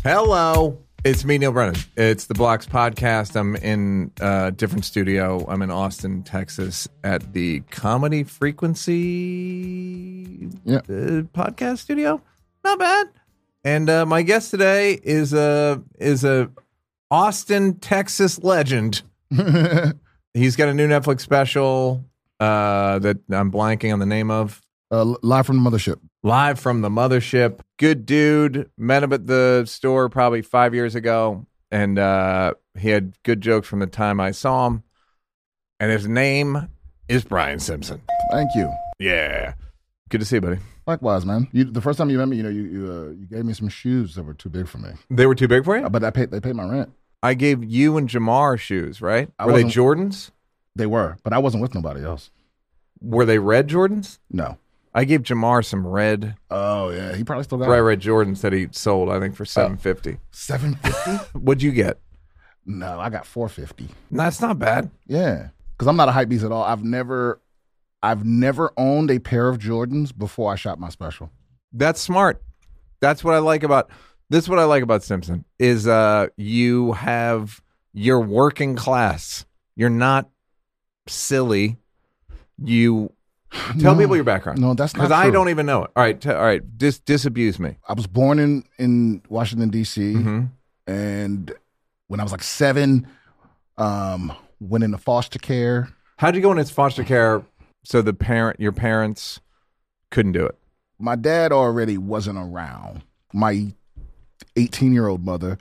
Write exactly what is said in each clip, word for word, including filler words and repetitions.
Hello. It's me, Neil Brennan. It's the Blocks Podcast. I'm in a different studio. I'm in Austin, Texas at the Comedy Frequency yeah. uh, podcast studio. Not bad. And uh, my guest today is a, is a Austin, Texas legend. He's got a new Netflix special uh, that I'm blanking on the name of. Uh, live from the mothership. Live from the mothership. Good dude. Met him at the store probably five years ago. And uh, he had good jokes from the time I saw him. And his name is Brian Simpson. Thank you. Yeah. Good to see you, buddy. Likewise, man. You, the first time you met me, you know, you you, uh, you gave me some shoes that were too big for me. They were too big for you? But I paid, they paid my rent. I gave you and Jamar shoes, right? I were they wasn't- Jordans? They were, but I wasn't with nobody else. Were they red Jordans? No. I gave Jamar some red, Oh, yeah. He probably still got bright it. red Jordans that he sold, I think, for seven fifty. seven fifty? What'd you get? No, I got four fifty. That's not bad. Yeah. Because I'm not a hype beast at all. I've never, I've never owned a pair of Jordans before I shot my special. That's smart. That's what I like about this. Is what I like about Simpson is uh, you have you're working class. You're not silly. You tell No. people your background. No, that's not because I true. don't even know it. All right, t- all right. Dis disabuse me. I was born in, in Washington, D C, Mhm. and when I was like seven, um, went into foster care. How'd you go into foster care? So the parent, your parents, couldn't do it. My dad already wasn't around. My eighteen-year-old mother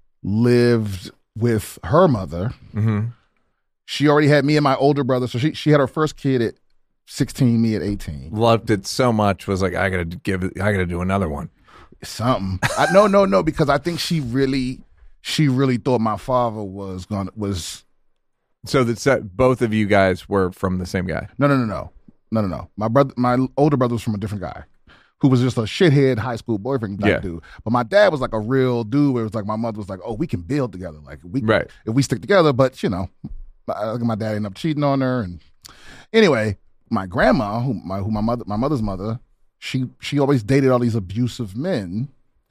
lived with her mother. Mm-hmm. She already had me and my older brother, so she she had her first kid at sixteen, me at eighteen. Loved it so much. Was like, I gotta give it. I gotta do another one. Something. I, no, no, no, because I think she really, she really thought my father was gonna was. So that both of you guys were from the same guy. No, no, no, no, no, no, no. My brother, my older brother was from a different guy, who was just a shithead high school boyfriend type Yeah. dude. But my dad was like a real dude. Where it was like my mother was like, "Oh, we can build together. Like we, Right. if we stick together." But you know, my, my dad ended up cheating on her, and anyway, my grandma, who my who my mother, my mother's mother, she she always dated all these abusive men.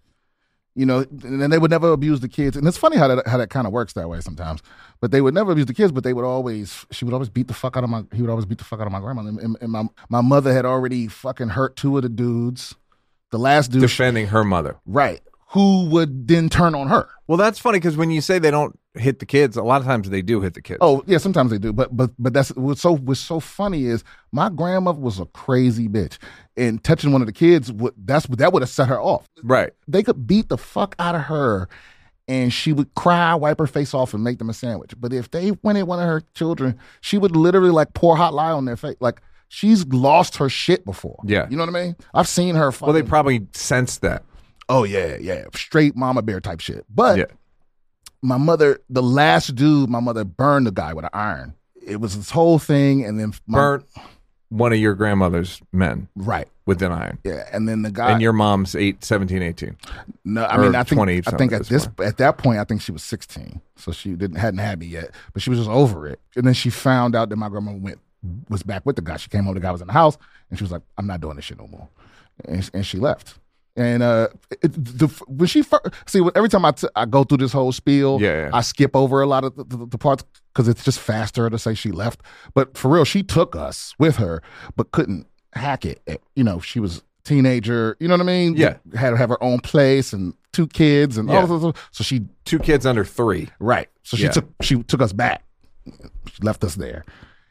You know, and then they would never abuse the kids. And it's funny how that how that kind of works that way sometimes. But they would never abuse the kids, but they would always, she would always beat the fuck out of my, he would always beat the fuck out of my grandmother. And, and, and my, my mother had already fucking hurt two of the dudes. The last dude. Defending her mother. Right. Who would then turn on her. Well, that's funny because when you say they don't hit the kids, a lot of times they do hit the kids. Oh, yeah, sometimes they do. But but but that's what's so what's so funny is my grandmother was a crazy bitch. And touching one of the kids, would that's that would have set her off. Right. They could beat the fuck out of her and she would cry, wipe her face off, and make them a sandwich. But if they went at one of her children, she would literally like pour hot lye on their face. Like she's lost her shit before. Yeah. You know what I mean? I've seen her fucking, Well, they probably sensed that. oh yeah, yeah. Straight mama bear type shit. But Yeah. my mother, the last dude, my mother burned the guy with an iron. It was this whole thing, and then my, Burnt one of your grandmother's men right. with an iron. Yeah. And then the guy And your mom's eight, seventeen, eighteen. No, I Or mean, I think twenty I something think at at this this at that point, I think she was sixteen, so she didn't hadn't had me yet, but she was just over it. And then she found out that my grandma went was back with the guy. She came home, the guy was in the house, and she was like, "I'm not doing this shit no more," and, and she left. And uh, it, the, when she first, see, every time I, t- I go through this whole spiel, Yeah, yeah. I skip over a lot of the, the, the parts because it's just faster to say she left. But for real, she took us with her, but couldn't hack it. You know, she was a teenager. You know what I mean? Yeah. Had to have her own place and two kids and Yeah. all this. So she Two kids under three. right. So she Yeah. took she took us back. She left us there.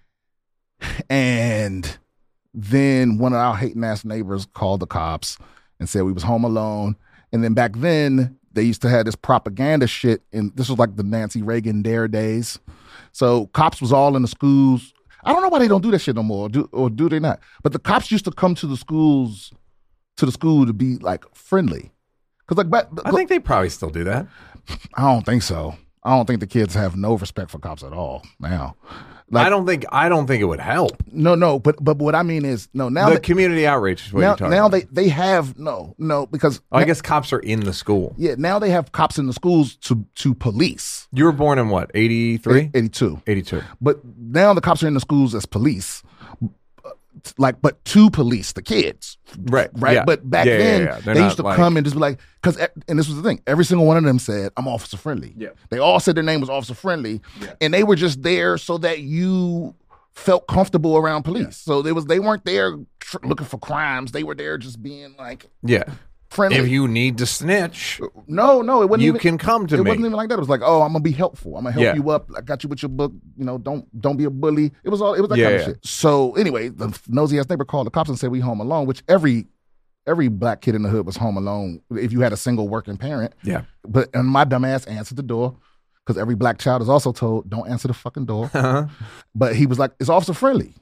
And then one of our hating ass neighbors called the cops and said we was home alone. And then back then they used to have this propaganda shit, and this was like the Nancy Reagan Dare days. So cops was all in the schools. I don't know why they don't do that shit no more, or do, or do they not? But the cops used to come to the schools, to the school to be like friendly. Cause like, back, I think they probably still do that. I don't think so. I don't think the kids have no respect for cops at all now. Like, I don't think I don't think it would help. no, no, but but what I mean is no. Now The they, community outreach is what now you're talking now about. they they have no no because Oh, I guess cops are in the school. yeah, now they have cops in the schools to to police. You were born in what, eighty-three? eighty-two. eighty-two. But now the cops are in the schools as police. like, but to police the kids. Right. Right. Yeah. But back Yeah, yeah, then, yeah, yeah. they used to like, come and just be like, because, and this was the thing, every single one of them said, I'm officer friendly. Yeah. They all said their name was officer friendly. Yeah. And they were just there so that you felt comfortable around police. Yeah. So they was they weren't there tr- looking for crimes. They were there just being like, yeah. friendly. If you need to snitch, no, no, it wasn't. you even, can come to it me. It wasn't even like that. It was like, oh, I'm gonna be helpful. I'm gonna help Yeah. you up. I got you with your book. You know, don't don't be a bully. It was all. It was that Yeah, kind yeah. of shit. So anyway, the nosy ass neighbor called the cops and said we home alone. Which every every black kid in the hood was home alone if you had a single working parent. Yeah. But and my dumb ass answered the door because every black child is also told don't answer the fucking door. Uh-huh. But he was like, it's officer friendly.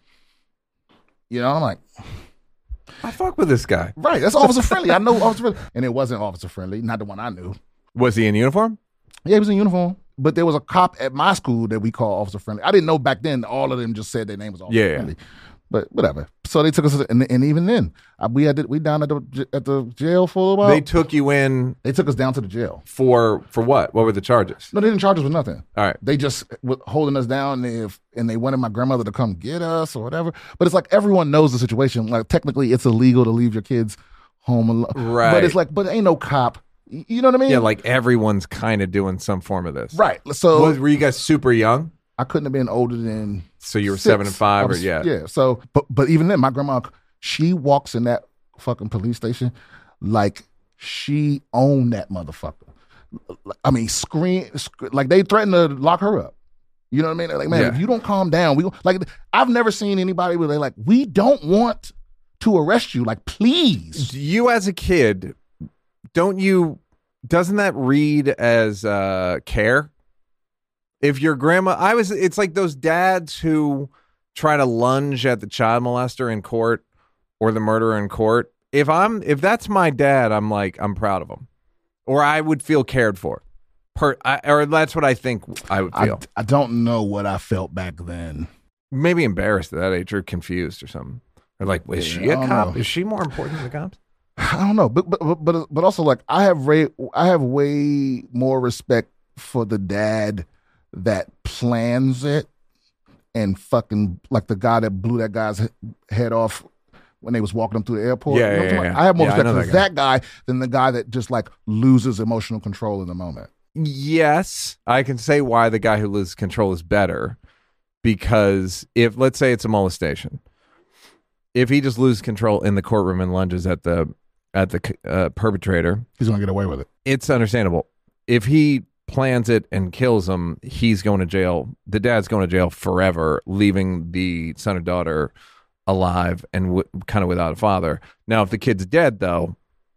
You know, I'm like, I fuck with this guy. right, that's officer friendly. I know officer friendly. And it wasn't officer friendly, not the one I knew. Was he in uniform? Yeah, he was in uniform. But there was a cop at my school that we call officer friendly. I didn't know back then all of them just said their name was officer Yeah, yeah. friendly. But whatever. So they took us, and, and even then, I, we had to, we down at the at the jail for a little while. They took you in They took us down to the jail. for for what? What were the charges? No, they didn't charge us with nothing. All right. They just were holding us down, and, if, and they wanted my grandmother to come get us or whatever. But it's like everyone knows the situation. Like technically, it's illegal to leave your kids home alone. Right. But it's like, but ain't no cop. You know what I mean? Yeah, like everyone's kind of doing some form of this. right. So Was, were you guys super young? I couldn't have been older than. So you were six. seven and five, I or was- yeah, Yeah. So, but but even then, my grandma, she walks in that fucking police station like she owned that motherfucker. I mean, scream sc- like they threatened to lock her up. You know what I mean? Like, man, Yeah. if you don't calm down, we like. I've never seen anybody where they like, we don't want to arrest you. Like, please. You as a kid, don't you? Doesn't that read as uh, care? If your grandma, I was. It's like those dads who try to lunge at the child molester in court or the murderer in court. If I'm, if that's my dad, I'm like, I'm proud of him, or I would feel cared for. Per, I, or that's what I think I would I, feel. I don't know what I felt back then. Maybe embarrassed at that age, or confused, or something. Or like, is Yeah, she I a don't cop? know. Is she more important than the cops? I don't know, but but but but also like I have way I have way more respect for the dad that plans it and fucking like the guy that blew that guy's he- head off when they was walking him through the airport. Yeah, You know what yeah, I'm talking yeah. about? I have more Yeah, I respect know for that that guy than the guy that just like loses emotional control in the moment. Yes, I can say why the guy who loses control is better, because if, let's say it's a molestation, if he just loses control in the courtroom and lunges at the at the uh, perpetrator, He's gonna get away with it. it's understandable. If he plans it and kills him, he's going to jail. The dad's going to jail forever, leaving the son or daughter alive and w- kind of without a father. Now, if the kid's dead, though,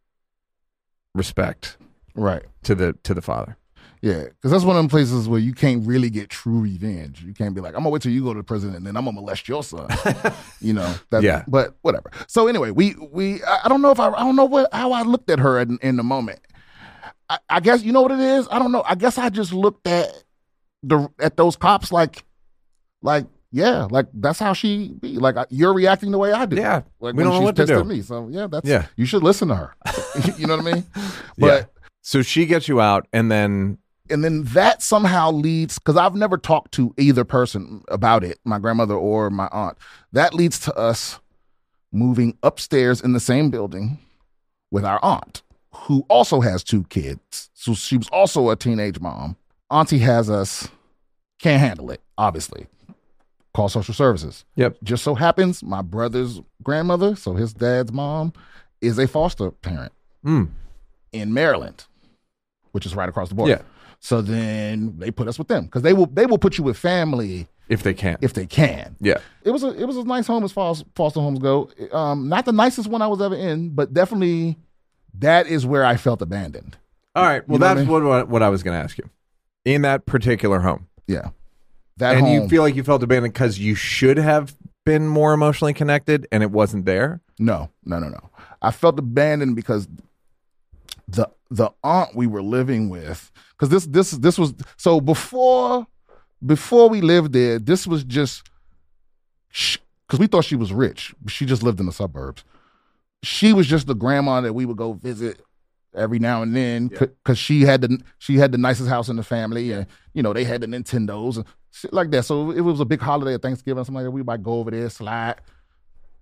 respect Right. to the to the father. Yeah, because that's one of them places where you can't really get true revenge. You can't be like, I'm gonna wait till you go to prison and then I'm gonna molest your son. You know, that, Yeah. But whatever. So anyway, we we I I don't know if I I don't know what how I looked at her in, in the moment. I, I guess you know what it is. I don't know. I guess I just looked at the at those cops like like yeah, like that's how she be. Like I- you're reacting the way I do. Yeah, like we when don't know she's what to pissed do. at me. So yeah, that's Yeah. You should listen to her. You know what I mean? Yeah. But. So she gets you out, and then And then that somehow leads, because I've never talked to either person about it, my grandmother or my aunt. That leads to us moving upstairs in the same building with our aunt, who also has two kids. So she was also a teenage mom. Auntie has us, can't handle it, obviously. Call social services. Yep. Just so happens my brother's grandmother, so his dad's mom, is a foster parent mm, in Maryland, which is right across the border. yeah, So then they put us with them because they will they will put you with family if they can. if they can. Yeah. It was a it was a nice home as far as foster homes go. Um, not the nicest one I was ever in, but definitely that is where I felt abandoned. All right. Well, You know what I that's mean? what, what I was going to ask you. In that particular home, Yeah, that and home. you feel like you felt abandoned because you should have been more emotionally connected, and it wasn't there. no, no, no, no. I felt abandoned because the the aunt we were living with, because this this this was so before before we lived there. This was just because we thought she was rich. She just lived in the suburbs. She was just the grandma that we would go visit every now and then because she had the she had the nicest house in the family, and you know they had the Nintendos and shit like that. So it was a big holiday at Thanksgiving or something like that. We might go over there, slide.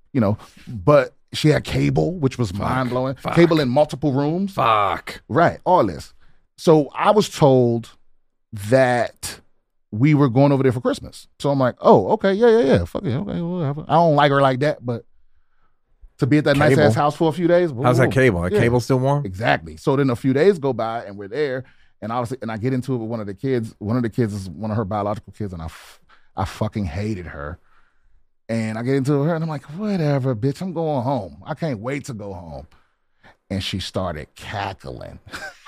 you know, but she had cable, which was mind blowing. Cable in multiple rooms. Fuck. Right. All this. So I was told that we were going over there for Christmas. So I'm like, oh, okay, yeah, yeah, yeah. Fuck it. Okay, whatever. I don't like her like that, but to be at that nice ass house for a few days. How's that cable? That yeah. cable still warm? Exactly. So then a few days go by and we're there, and obviously, and I get into it with one of the kids. One of the kids is one of her biological kids, and I, f- I fucking hated her. And I get into her, and I'm like, whatever, bitch, I'm going home. I can't wait to go home. And she started cackling.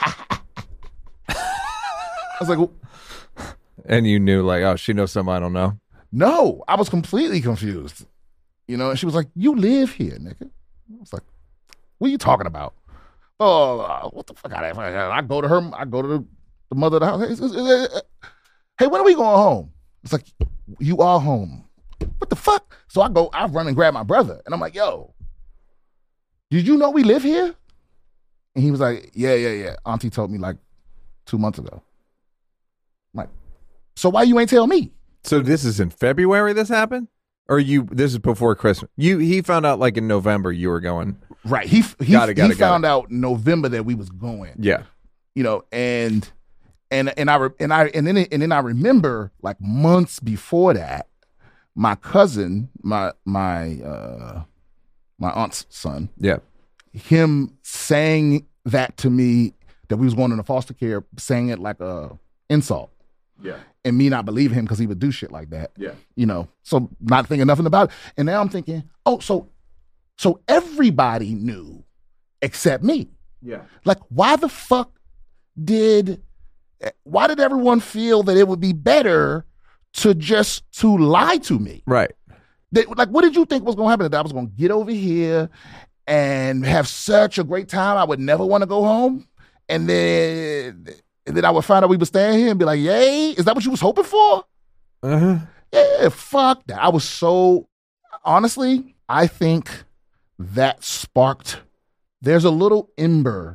I was like, well, and you knew, like, oh, she knows something I don't know? No, I was completely confused. You know, and she was like, you live here, nigga. I was like, what are you talking about? Oh, uh, what the fuck out of here? I go to her, I go to the, the mother of the house. Hey, when are we going home? It's like, you are home. What the fuck? So I go, I run and grab my brother. And I'm like, yo, did you know we live here? And he was like, yeah, yeah, yeah. Auntie told me like two months ago. I'm like, so why you ain't tell me? So this is in February this happened? Or you? This is before Christmas. You He found out like in November you were going. Right. He he, got it, got he it, found it. out November that we was going. Yeah. You know, and and and I and I and then and then I remember like months before that, my cousin, my my uh, my aunt's son, yeah, him saying that to me that we was going into foster care, saying it like a insult. Yeah. And me not believe him because he would do shit like that. Yeah. You know, so not thinking nothing about it. And now I'm thinking, oh, so so everybody knew except me. Yeah. Like, why the fuck did why did everyone feel that it would be better to just to lie to me? Right. They, like, what did you think was gonna happen? That I was gonna get over here and have such a great time I would never want to go home? And then And then I would find out we were staying here and be like, yay, is that what you was hoping for? Uh-huh. Yeah, fuck that. I was so, honestly, I think that sparked, there's a little ember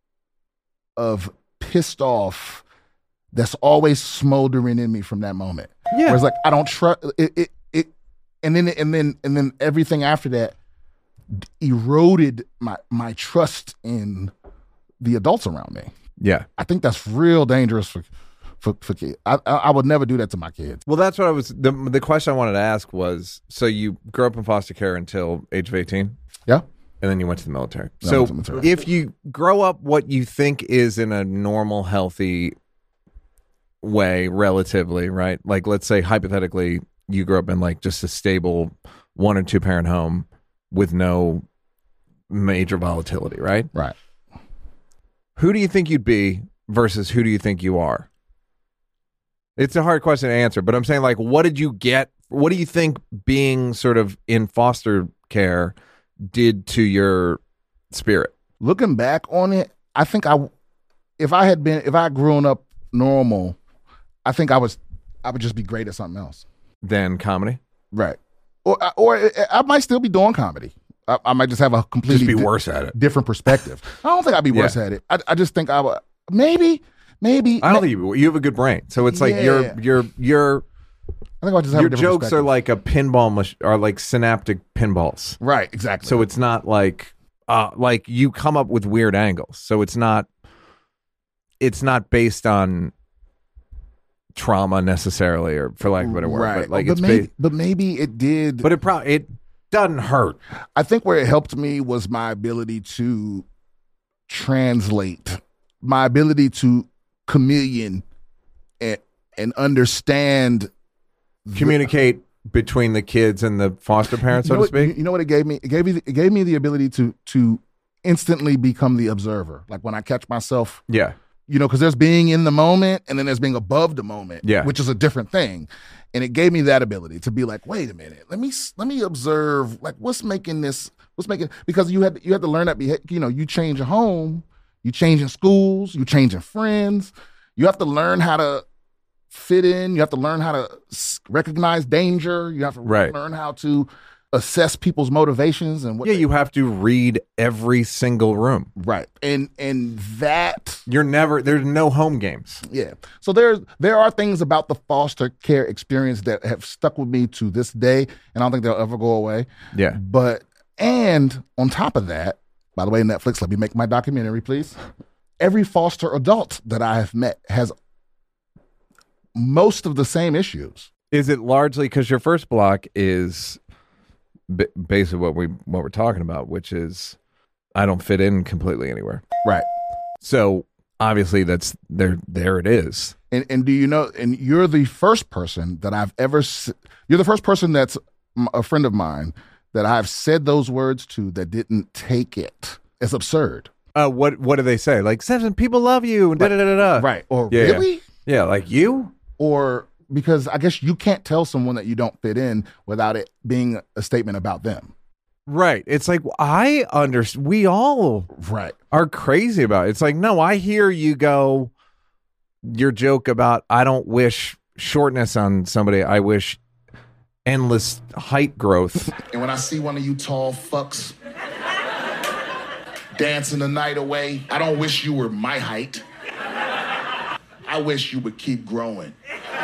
of pissed off that's always smoldering in me from that moment. Yeah. Where it's like, I don't trust, it, it, it, and then, and then, and then everything after that eroded my, my trust in the adults around me. Yeah, I think that's real dangerous for for, for kids. I, I I would never do that to my kids. Well, that's what I was. The the question I wanted to ask was: so you grew up in foster care until age of eighteen? Yeah, and then you went to the military. Yeah, so the military. If you grow up what you think is in a normal, healthy way, relatively, right? Like, let's say hypothetically, you grew up in like just a stable one or two parent home with no major volatility, right? Right. Who do you think you'd be versus who do you think you are? It's a hard question to answer, but I'm saying, like, what did you get? What do you think being sort of in foster care did to your spirit? Looking back on it, I think I, if I had been, if I had grown up normal, I think I was, I would just be great at something else. Than comedy? Right. Or, or I might still be doing comedy. I, I might just have a completely just be worse at it. Different perspective. I don't think I'd be worse yeah. at it. I, I just think I would. Maybe, maybe. I don't think you. You have a good brain, so it's like yeah. you're, you're, you're. I think I just have your a jokes are like a pinball, mach- are like synaptic pinballs. Right. Exactly. So it's not like, uh, like you come up with weird angles. So it's not. It's not based on trauma necessarily, or for lack of a better word. Right. But like but it's maybe, based, but maybe it did. But it probably it. Doesn't hurt. I think where it helped me was my ability to translate, my ability to chameleon and, and understand, communicate the, between the kids and the foster parents, so you know to speak. What, you know what it gave me? It gave me it gave me the ability to to instantly become the observer. Like when I catch myself, yeah, you know, because there's being in the moment and then there's being above the moment, yeah, which is a different thing. And it gave me that ability to be like, wait a minute, let me let me observe, like, what's making this, what's making, because you had you had to learn that, you know, you change a home, you change in schools, you change in friends, you have to learn how to fit in, you have to learn how to recognize danger, you have to right. learn how to assess people's motivations and what. Yeah, they, you have to read every single room. right, and and that You're never there's no home games. yeah. So there's there are things about the foster care experience that have stuck with me to this day, and I don't think they'll ever go away. Yeah. But and on top of that, by the way, Netflix, let me make my documentary, please. Every foster adult that I have met has most of the same issues. Is it largely because your first block is b- basically what we what we're talking about, which is I don't fit in completely anywhere. Right. So obviously that's there. There it is. And and do you know? And you're the first person that I've ever. s- You're the first person that's m- a friend of mine that I've said those words to that didn't take it. It's absurd. Uh, what what do they say? Like seven people love you and da da da da da. Right. Or Yeah, yeah. really? Yeah, like you. Or because I guess you can't tell someone that you don't fit in without it being a statement about them. Right. It's like I understand. We all Right. are crazy about it. It's like, no, I hear you go, your joke about I don't wish shortness on somebody. I wish endless height growth. And when I see one of you tall fucks dancing the night away, I don't wish you were my height. I wish you would keep growing.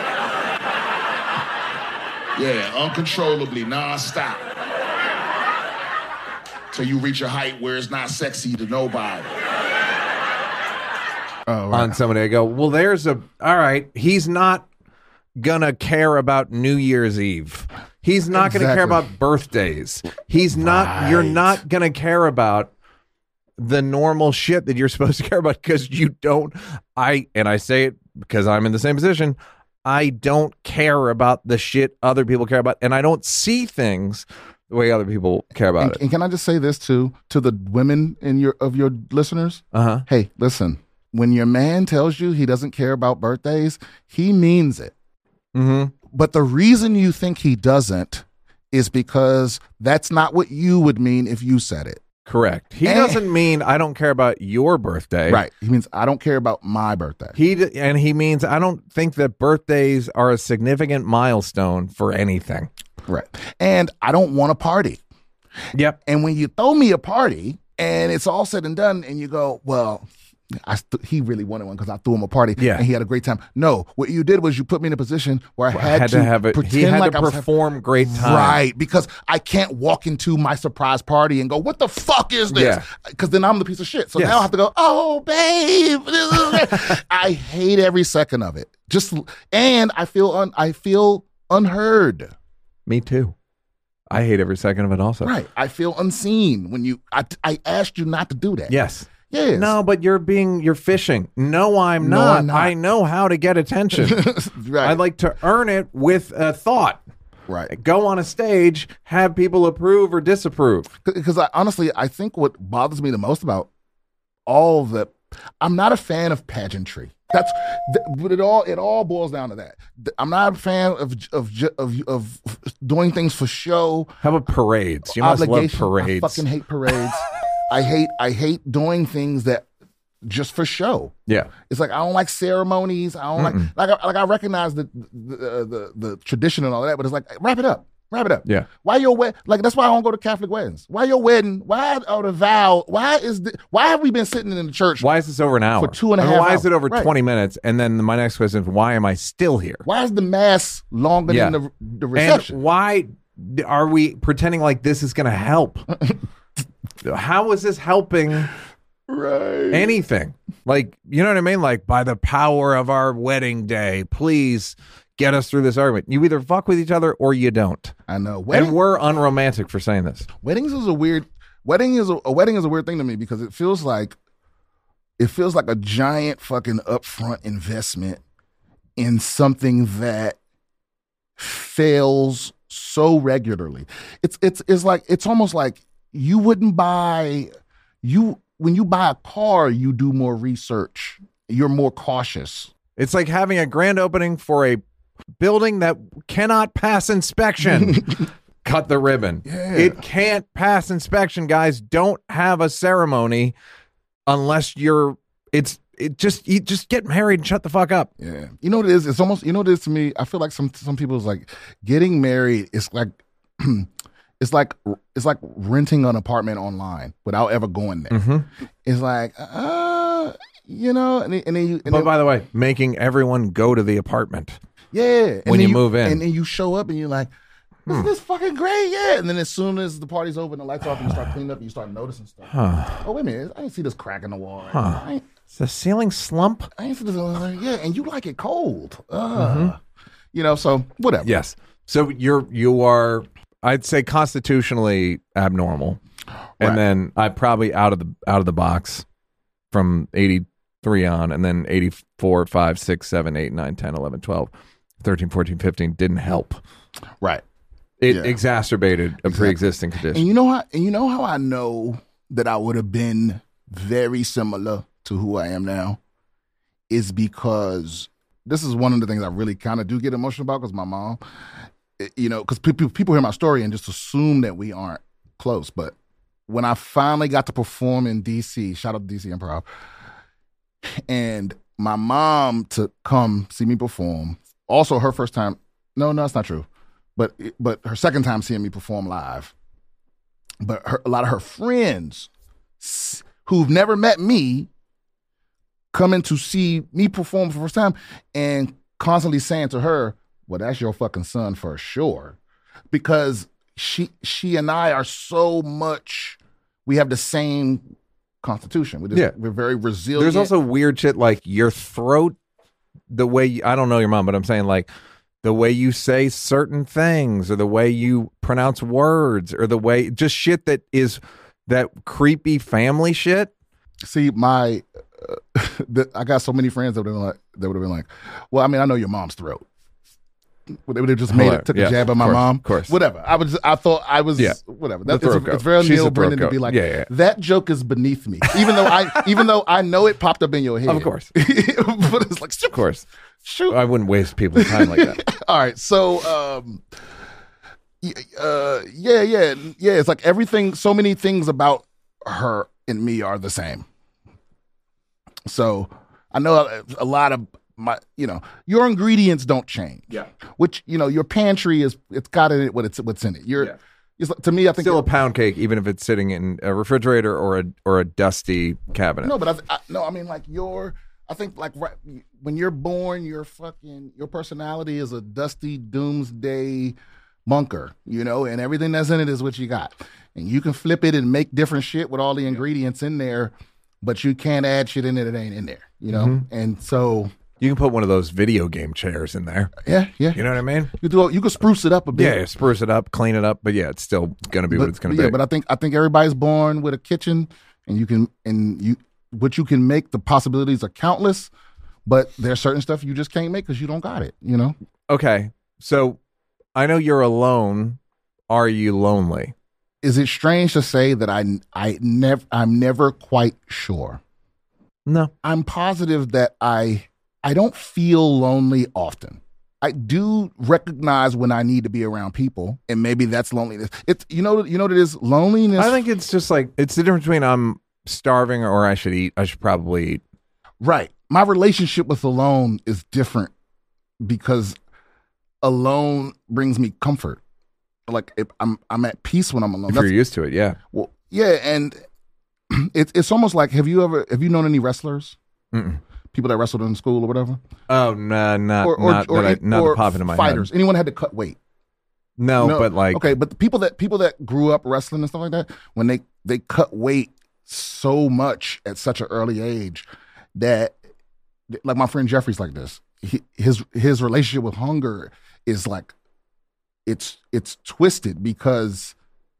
Yeah, uncontrollably, non-stop. Till you reach a height where it's not sexy to nobody. Oh, right. On somebody. I go, well, there's a, all right, he's not gonna care about New Year's Eve. He's not gonna care Exactly. about birthdays. He's not, you're Right. not gonna care about the normal shit that you're supposed to care about because you don't, I, and I say it because I'm in the same position. I don't care about the shit other people care about, and I don't see things the way other people care about And, it. and can I just say this too to the women in your of your listeners? Uh huh. Hey, listen. When your man tells you he doesn't care about birthdays, he means it. Mm-hmm. But the reason you think he doesn't is because that's not what you would mean if you said it. Correct. He Eh. doesn't mean I don't care about your birthday. Right. He means I don't care about my birthday. He d- and he means I don't think that birthdays are a significant milestone for anything. Right. And I don't want a party. Yep. And when you throw me a party and it's all said and done and you go, well, I st- he really wanted one because I threw him a party Yeah. and he had a great time. No, what you did was you put me in a position where I I had, had to have it. pretend He had like to I was having- perform great time. Right, because I can't walk into my surprise party and go, what the fuck is this? Yeah. Because then I'm the piece of shit. So Yes. now I have to go, oh, babe. this is- I hate every second of it. Just and I feel un, I feel unheard. Me too. I hate every second of it also. Right. I feel unseen when you I, I asked you not to do that. Yes. Yes. No, but you're being you're fishing. No, I'm No, not. I'm not. I know how to get attention. right. I like to earn it with a thought. right. Go on a stage, have people approve or disapprove. Because I honestly I think what bothers me the most about all the I'm not a fan of pageantry. That's th- but it all it all boils down to that. Th- I'm not a fan of of ju- of of doing things for show. How about parades? You must love obligation. parades. I fucking hate parades. I hate I hate doing things that just for show. Yeah. It's like I don't like ceremonies. I don't Mm-mm. like like I, like I recognize the the, the the tradition and all that, but it's like wrap it up, wrap it up. Yeah. Why your wed? Like that's why I don't go to Catholic weddings. Why your wedding? Why are the vow? Why is the, why have we been sitting in the church? Why is this over an hour? For two and a I mean, half Why is it hours. over Right. twenty minutes? And then my next question is, why am I still here? Why is the mass longer Yeah. than the the And reception? why d- are we pretending like this is going to help? How is this helping right. anything? Like, you know what I mean? Like, by the power of our wedding day, please get us through this argument. You either fuck with each other or you don't. I know. Wedding, And we're unromantic for saying this. weddings is a weird wedding is a, a wedding is a weird thing to me because it feels like it feels like a giant fucking upfront investment in something that fails so regularly. It's it's it's like it's almost like you wouldn't buy you when you buy a car, you do more research. You're more cautious. It's like having a grand opening for a building that cannot pass inspection. Cut the ribbon. Yeah. It can't pass inspection, guys. Don't have a ceremony unless you're it's it just you just get married and shut the fuck up. Yeah. You know what it is? It's almost, you know what it is to me? I feel like some some people's like getting married, it's like it's like it's like renting an apartment online without ever going there. Mm-hmm. It's like, uh, you know, and, and then you. And but then, by the way, making everyone go to the apartment. yeah, and when then you move in. and then you show up and you're like, isn't this fucking great? Yeah, and then as soon as the party's over and the lights off and you start cleaning up, you start noticing stuff. Huh. Oh wait a minute, I didn't see this crack in the wall. Huh. I ain't, Is the ceiling slump? I ain't see this. Yeah, and you like it cold. Uh, mm-hmm. You know, so whatever. Yes. So you're you are, I'd say, constitutionally abnormal, and Right. then I probably out of the out of the box from eighty-three on, and then eighty-four, five, six, seven, eight, nine, ten, eleven, twelve, thirteen, fourteen, fifteen didn't help. Right. It Yeah. exacerbated a Exactly. pre-existing condition. And you know how and you know how I know that I would have been very similar to who I am now is because this is one of the things I really kind of do get emotional about because my mom, it- you know, because people people hear my story and just assume that we aren't close. But when I finally got to perform in D C, shout out to D C Improv, and my mom to come see me perform, also her first time. No, no, that's not true. But but her second time seeing me perform live. But her, a lot of her friends s- who've never met me coming to see me perform for the first time and constantly saying to her, well, that's your fucking son for sure. Because she she and I are so much, we have the same constitution. We're, just, Yeah. we're very resilient. There's also weird shit like your throat, the way you, I don't know your mom, but I'm saying like the way you say certain things or the way you pronounce words or the way just shit that is that creepy family shit. See, my, uh, the, I got so many friends that would have been like, that would have been like, well, I mean, I know your mom's throat. They would have just made it, took Yeah, a jab at my of course, mom. of course. Whatever. I was, I thought I was, Yeah. whatever. The That, it's, throat goat. it's very She's a Neil throat Brennan to goat. be like, Yeah, yeah. that joke is beneath me. Even though I, even though I know it popped up in your head. Of course. But it's like, Of course. shoot. I wouldn't waste people's time like that. All right. So, um, y- uh, yeah, yeah, yeah. It's like everything, so many things about her and me are the same. So I know a, a lot of my, you know, your ingredients don't change. Yeah. Which, you know, your pantry is, it's got in it what it's what's in it. You're, Yeah. it's, to me, I think. Still a pound cake, even if it's sitting in a refrigerator or a or a dusty cabinet. No, but I, I no, I mean like your. I think like right, when you're born, your fucking your personality is a dusty doomsday bunker, you know, and everything that's in it is what you got, and you can flip it and make different shit with all the ingredients in there, but you can't add shit in it that ain't in there, you know, Mm-hmm. and so You can put one of those video game chairs in there. yeah, yeah, You know what I mean? you do you can spruce it up a bit. Yeah, spruce it up, clean it up, but yeah, it's still gonna be but, what it's gonna yeah, be. but I think I think everybody's born with a kitchen, and you can and you what you can make. The possibilities are countless, but there's certain stuff you just can't make because you don't got it. You know. Okay, so I know you're alone. Are you lonely? Is it strange to say that I I never I'm never quite sure? No. I'm positive that I I don't feel lonely often. I do recognize when I need to be around people, and maybe that's loneliness. It's you know you know what it is loneliness. I think it's just like it's the difference between I'm starving or I should eat. I should probably eat. Right. My relationship with alone is different because alone brings me comfort. Like if I'm I'm at peace when I'm alone. If That's- you're used to it, yeah. well, yeah, and it's it's almost like have you ever have you known any wrestlers? Mm-mm. People that wrestled in school or whatever? Oh no, not Or or, not or, that I, not or to pop into my fighters. head. Anyone had to cut weight? No, No, but like okay, but the people that people that grew up wrestling and stuff like that, when they they cut weight so much at such an early age that, like my friend Jeffrey's like this. He, his his relationship with hunger is like, it's it's twisted because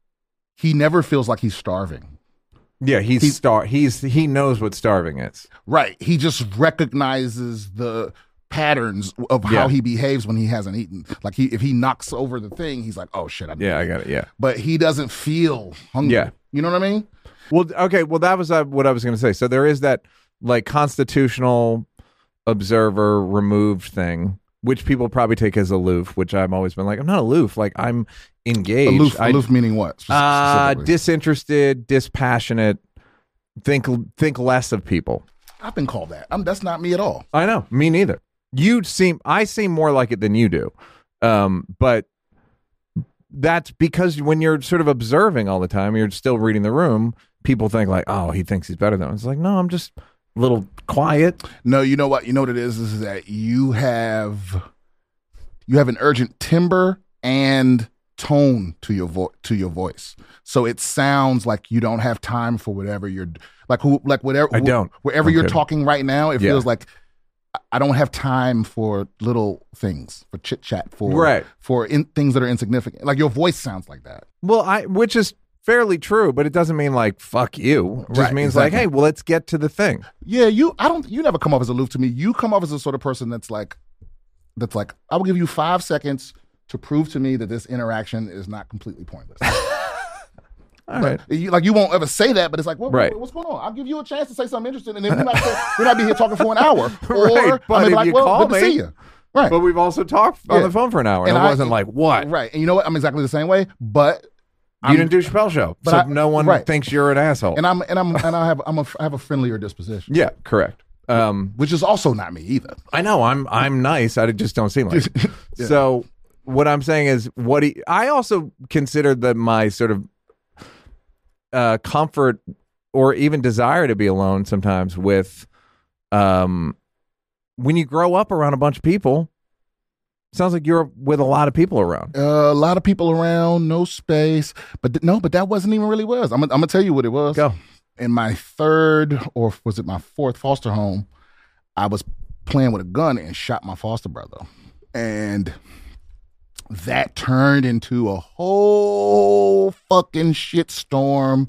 he never feels like he's starving. yeah, he's, he's- star. He's he knows what starving is. Right. He just recognizes the patterns of how Yeah. he behaves when he hasn't eaten. Like he if he knocks over the thing, he's like, oh shit, I Yeah, I got it. Yeah. But he doesn't feel hungry. Yeah. You know what I mean? Well, okay. Well, that was uh, what I was going to say. So there is that like constitutional observer removed thing, which people probably take as aloof. Which I've always been like, I'm not aloof. Like I'm engaged. Aloof, I, aloof meaning what? spec- uh, specifically? disinterested, dispassionate. Think think less of people. I've been called that. I'm, that's not me at all. I know. Me neither. You seem. I seem more like it than you do. Um, but that's because when you're sort of observing all the time, you're still reading the room. People think like, oh, he thinks he's better than us. It's like, no, I'm just a little quiet. No, you know what? You know what it is? Is that you have you have an urgent timbre and tone to your vo- to your voice, so it sounds like you don't have time for whatever you're like. Who like whatever I don't. Wherever I'm you're kidding. talking right now, it Yeah. feels like I don't have time for little things, for chit chat, for Right. for in, things that are insignificant. Like your voice sounds like that. Well, I which is fairly true, but it doesn't mean like fuck you. It just Right, means exactly. like, hey, well, let's get to the thing. Yeah, you. I don't. You never come off as aloof to me. You come off as the sort of person that's like, that's like, I will give you five seconds to prove to me that this interaction is not completely pointless. All right. You, like you won't ever say that, but it's like, what, Right. what- what's going on? I'll give you a chance to say something interesting, and then we might we might be here talking for an hour, or Right, but I may be if like, you well, call good to me- see you. Right, But we've also talked on Yeah. the phone for an hour, and, And it I- wasn't like what right. And you know what? I'm exactly the same way, but you I'm, didn't do Chappelle show, but so I- no one right. thinks you're an asshole. and I'm and I'm and I have I'm a, I have a friendlier disposition, yeah, correct. Um, which is also not me either. I know I'm I'm nice. I just don't seem like it. Yeah. So what I'm saying is, what he, I also consider that my sort of uh, comfort or even desire to be alone sometimes with, um, when you grow up around a bunch of people, sounds like you're with a lot of people around. Uh, a lot of people around, no space, but th- no, but that wasn't even really was. I'm, I'm gonna tell you what it was. Go. In my third, or was it my fourth foster home, I was playing with a gun and shot my foster brother, and that turned into a whole fucking shitstorm.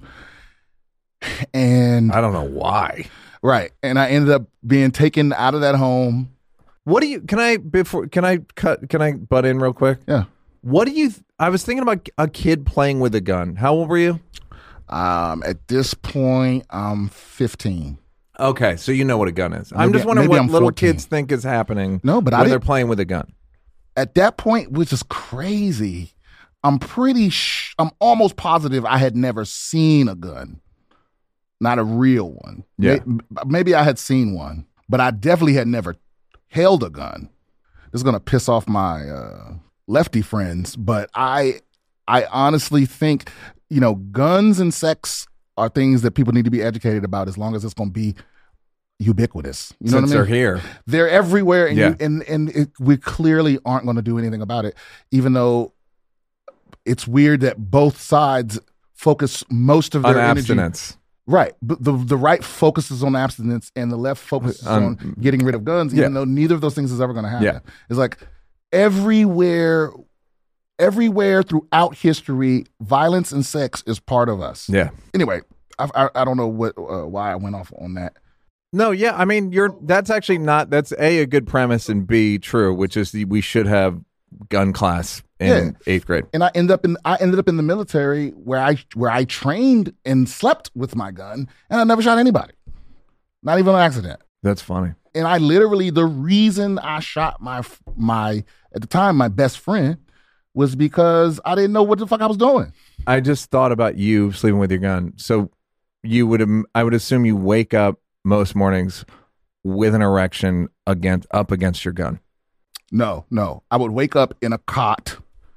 And I don't know why. right, and I ended up being taken out of that home. What do you? Can I before? Can I cut? Can I butt in real quick? Yeah. What do you? I was thinking about a kid playing with a gun. How old were you? Um, at this point, I'm fifteen. Okay, so you know what a gun is. I'm Maybe- just wondering maybe what I'm little fourteen. kids think is happening. No, but I when they're didn't- playing with a gun. At that point, which is crazy, I'm pretty, sh- I'm almost positive I had never seen a gun, not a real one. Yeah. May- Maybe I had seen one, but I definitely had never held a gun. This is gonna piss off my uh, lefty friends, but I, I honestly think, you know, guns and sex are things that people need to be educated about, as long as it's gonna be ubiquitous. You know Since what I mean? they're here. They're everywhere, and Yeah. you, and and it, we clearly aren't going to do anything about it. Even though it's weird that both sides focus most of On their energy. abstinence. Right, but the the right focuses on abstinence, and the left focuses On- on getting rid of guns. Yeah. Even though neither of those things is ever going to happen. Yeah. It's like everywhere, everywhere throughout history, violence and sex is part of us. Yeah. Anyway, I I, I don't know what uh, why I went off on that. No, yeah. I mean, you're. That's actually not. That's a a good premise and b true, which is the, we should have gun class in Yeah. eighth grade. And I end up in I ended up in the military where I where I trained and slept with my gun, and I never shot anybody, not even an accident. That's funny. And I literally, the reason I shot my my at the time my best friend was because I didn't know what the fuck I was doing. I just thought about you sleeping with your gun. So you would. am- I would assume you wake up most mornings with an erection against up against your gun. No, no, I would wake up in a cot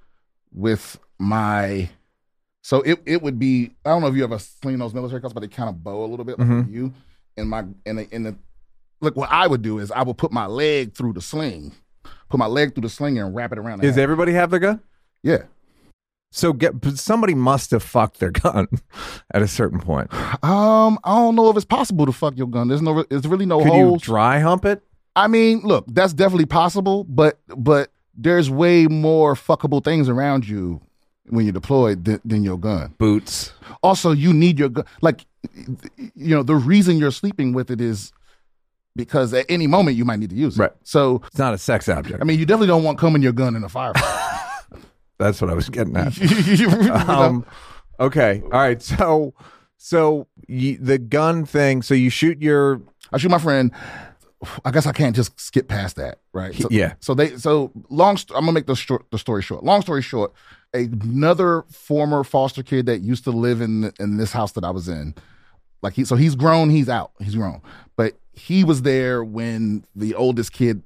with my. So it it would be, I don't know if you ever seen those military cots, but they kind of bow a little bit like Mhm. you. And my in the in the look, what I would do is I would put my leg through the sling, put my leg through the sling and wrap it around. The Does head. everybody have their gun? Yeah. So get but somebody must have fucked their gun at a certain point. Um, I don't know if it's possible to fuck your gun. There's no, there's really no Could you holes. dry hump it? I mean, look, that's definitely possible, but but there's way more fuckable things around you when you're deployed than, than your gun. Boots. Also, you need your gun. Like, you know, the reason you're sleeping with it is because at any moment you might need to use it. Right. So, It's not a sex object. I mean, you definitely don't want cum in your gun in a firefight. That's what I was getting at. You know? um, okay. All right. So, so you, the gun thing. So you shoot your. I shoot my friend. I guess I can't just skip past that, right? So, Yeah. So they. So long. st- I'm gonna make the short. The story short. Long story short. Another former foster kid that used to live in in this house that I was in, like he. So he's grown. He's out. He's grown. But he was there when the oldest kid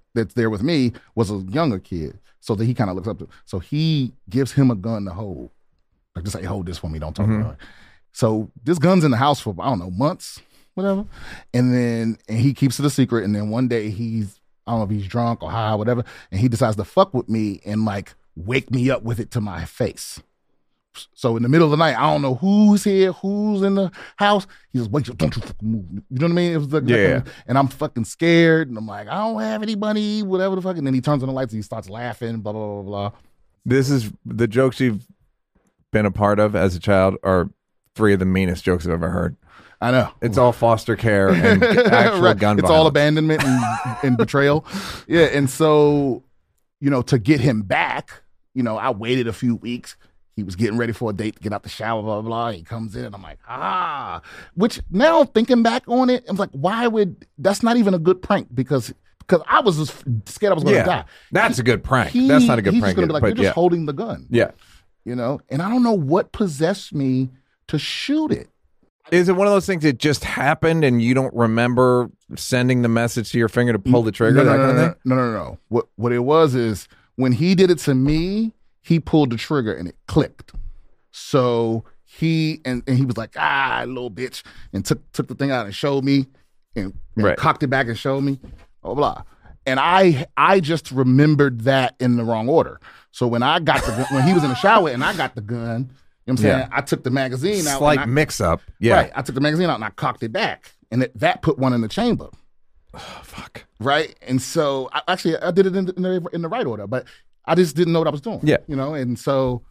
that's there with me was a younger kid. So that he kind of looks up to. So he gives him a gun to hold. Like, just say, hold this for me. Don't talk Mm-hmm. about it. So this gun's in the house for, I don't know, months, whatever. And then and he keeps it a secret. And then one day he's, I don't know if he's drunk or high or whatever. And he decides to fuck with me and like wake me up with it to my face. So in the middle of the night, I don't know who's here, who's in the house. He just wakes up, don't you fucking move. You know what I mean? It was like, Yeah. and I'm fucking scared. And I'm like, I don't have any money, whatever the fuck. And then he turns on the lights and he starts laughing, blah, blah, blah, blah. This is the jokes you've been a part of as a child are three of the meanest jokes I've ever heard. I know. It's all foster care and actual Right. gun It's violence. all abandonment and, and betrayal. Yeah. And so, you know, to get him back, you know, I waited a few weeks. He was getting ready for a date to get out the shower, blah, blah, blah. He comes in and I'm like, ah. Which now thinking back on it, I'm like, why would, that's not even a good prank because because I was just scared I was going to Yeah, die. that's a good prank. He- That's not a good he's prank. He's going to be like, but you're just yeah. holding the gun. Yeah. You know? And I don't know what possessed me to shoot it. Is it one of those things that just happened and you don't remember sending the message to your finger to pull the trigger? No, no, that no, kind no, of thing? no, no, no, no. What, what it was is when he did it to me, he pulled the trigger and it clicked. So he and, and he was like, ah, little bitch, and took took the thing out and showed me, and, and Right. cocked it back and showed me, blah blah. And I I just remembered that in the wrong order. So when I got the gun, when he was in the shower and I got the gun, you know what I'm saying? Yeah. I took the magazine out. Slight and I, mix up. Yeah. Right. I took the magazine out and I cocked it back, and it, that put one in the chamber. Oh, fuck. Right. And so I, actually I did it in the, in the in the right order, but I just didn't know what I was doing. Yeah. You know, and so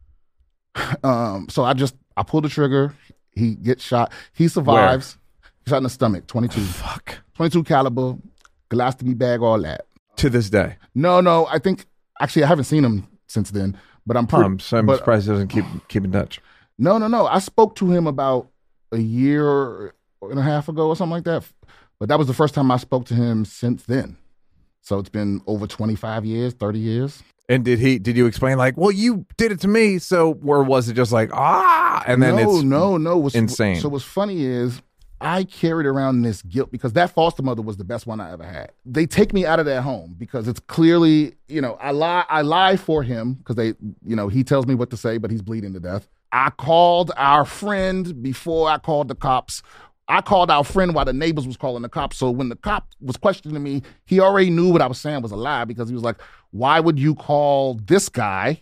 um so I just I pulled the trigger, he gets shot, he survives, He's shot in the stomach, twenty-two. Fuck. twenty-two caliber, colostomy bag, all that. To this day. No, no, I think actually I haven't seen him since then, but I'm pretty, I'm, so I'm but- surprised he doesn't keep keep in touch. No, no, no. I spoke to him about a year and a half ago or something like that. But that was the first time I spoke to him since then. So it's been over twenty-five years, thirty years. And did he? Did you explain like, well, you did it to me, so or was it just like ah, and then no, it's no, no. What's, insane. So what's funny is I carried around this guilt because that foster mother was the best one I ever had. They take me out of their home because it's clearly, you know, I lie, I lie for him because they, you know, he tells me what to say, but he's bleeding to death. I called our friend before I called the cops. I called our friend while the neighbors was calling the cops. So when the cop was questioning me, he already knew what I was saying was a lie because he was like, why would you call this guy?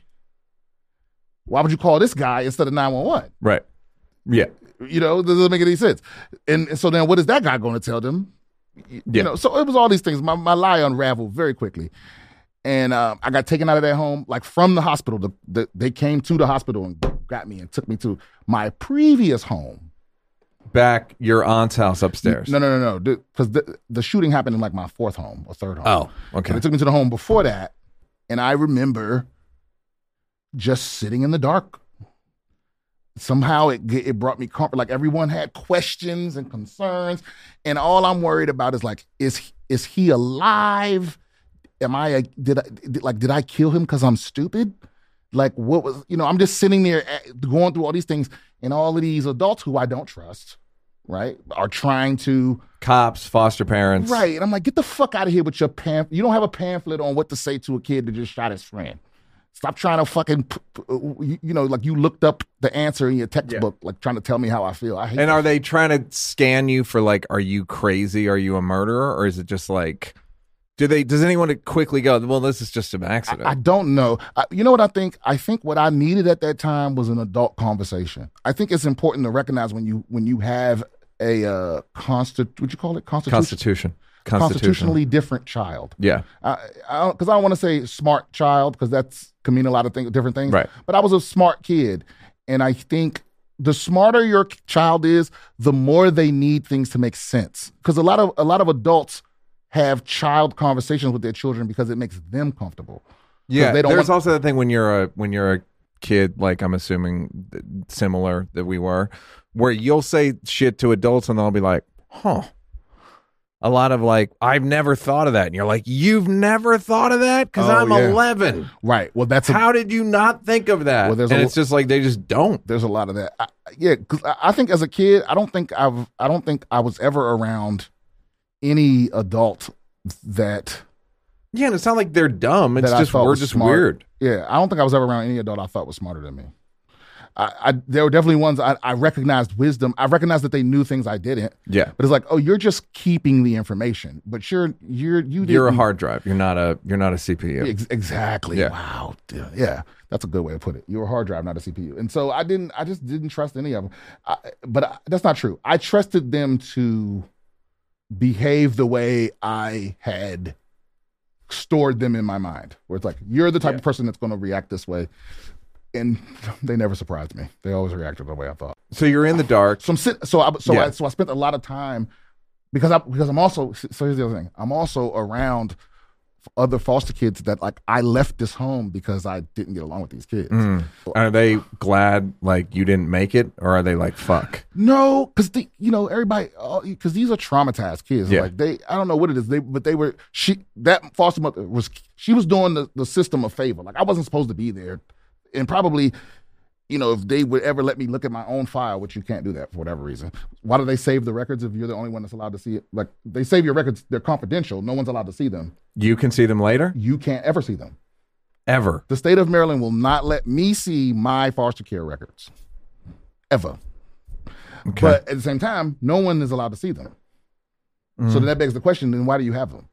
Why would you call this guy instead of nine one one? right. Yeah. You know, this doesn't make any sense. And, and so then what is that guy going to tell them? You Yeah. know, so it was all these things. My, my lie unraveled very quickly. And um, I got taken out of their home, like from the hospital. The, the, they came to the hospital and got me and took me to my previous home. Back your aunt's house upstairs. No, no, no, no. Because the, the shooting happened in like my fourth home or third home. Oh, So okay. they took me to the home before that. And I remember just sitting in the dark. Somehow it it brought me comfort. Like everyone had questions and concerns. And all I'm worried about is like, is, is he alive? Am I, a, did I, did, like, did I kill him because I'm stupid? Like what was, you know, I'm just sitting there at- going through all these things and all of these adults who I don't trust, right, are trying to, Cops, foster parents. right. And I'm like, get the fuck out of here with your pamphlet. You don't have a pamphlet on what to say to a kid that just shot his friend. Stop trying to fucking, p- p- you you know, like you looked up the answer in your textbook, like trying to tell me how I feel. I hate And that. are they trying to scan you for like, are you crazy? Are you a murderer? Or is it just like, do they? Does anyone quickly go, well, this is just an accident? I don't know. I, you know what I think? I think what I needed at that time was an adult conversation. I think it's important to recognize when you when you have a uh, constit, what you call it, Constitution, Constitution. Constitution. constitutionally different child. Yeah. I because I, don't- 'cause I don't want to say smart child because that's can mean a lot of things, different things. Right. But I was a smart kid, and I think the smarter your child is, the more they need things to make sense. Because a lot of a lot of adults have child conversations with their children because it makes them comfortable. 'Cause Yeah. they don't There's want- also the thing when you're a when you're a kid, like I'm assuming th- similar that we were, where you'll say shit to adults and they'll be like, huh. A lot of like, I've never thought of that. And you're like, you've never thought of that? Because Oh, I'm yeah. eleven. Right. Well, that's a, How did you not think of that? Well, there's and a- it's just like they just don't. there's a lot of that. I, yeah, 'cause I, I think as a kid, I don't think I've I don't think I was ever around any adult that Yeah, and it's not like they're dumb. It's that I just thought we're was just smart. weird. Yeah, I don't think I was ever around any adult I thought was smarter than me. I, I there were definitely ones I, I recognized wisdom. I recognized that they knew things I didn't. Yeah, but it's like, oh, you're just keeping the information, but you're you're you. You're a didn't- hard drive. You're not a you're not a C P U. Ex- exactly. Yeah. Wow. Yeah. yeah, that's a good way to put it. You're a hard drive, not a C P U. And so I didn't. I just didn't trust any of them. I, but I, that's not true. I trusted them to behave the way I had stored them in my mind, where it's like, you're the type Yeah. of person that's going to react this way. And they never surprised me. They always reacted the way I thought. So you're in the dark. So I'm sit, so I so Yeah. I so I spent a lot of time because I because I'm also so here's the other thing. I'm also around other foster kids that like I left this home because I didn't get along with these kids. Mm. Are they glad like you didn't make it, or are they like fuck? No, because the you know everybody because these are traumatized kids. Yeah. Like they I don't know what it is. They but they were she that foster mother was she was doing the, the system a favor. Like I wasn't supposed to be there, and probably. You know, if they would ever let me look at my own file, which you can't do that for whatever reason. Why do they save the records if you're the only one that's allowed to see it? Like, they save your records, they're confidential. No one's allowed to see them. You can see them later? You can't ever see them. Ever. The state of Maryland will not let me see my foster care records. Ever. Okay. But at the same time, no one is allowed to see them. Mm. So then that begs the question, then why do you have them?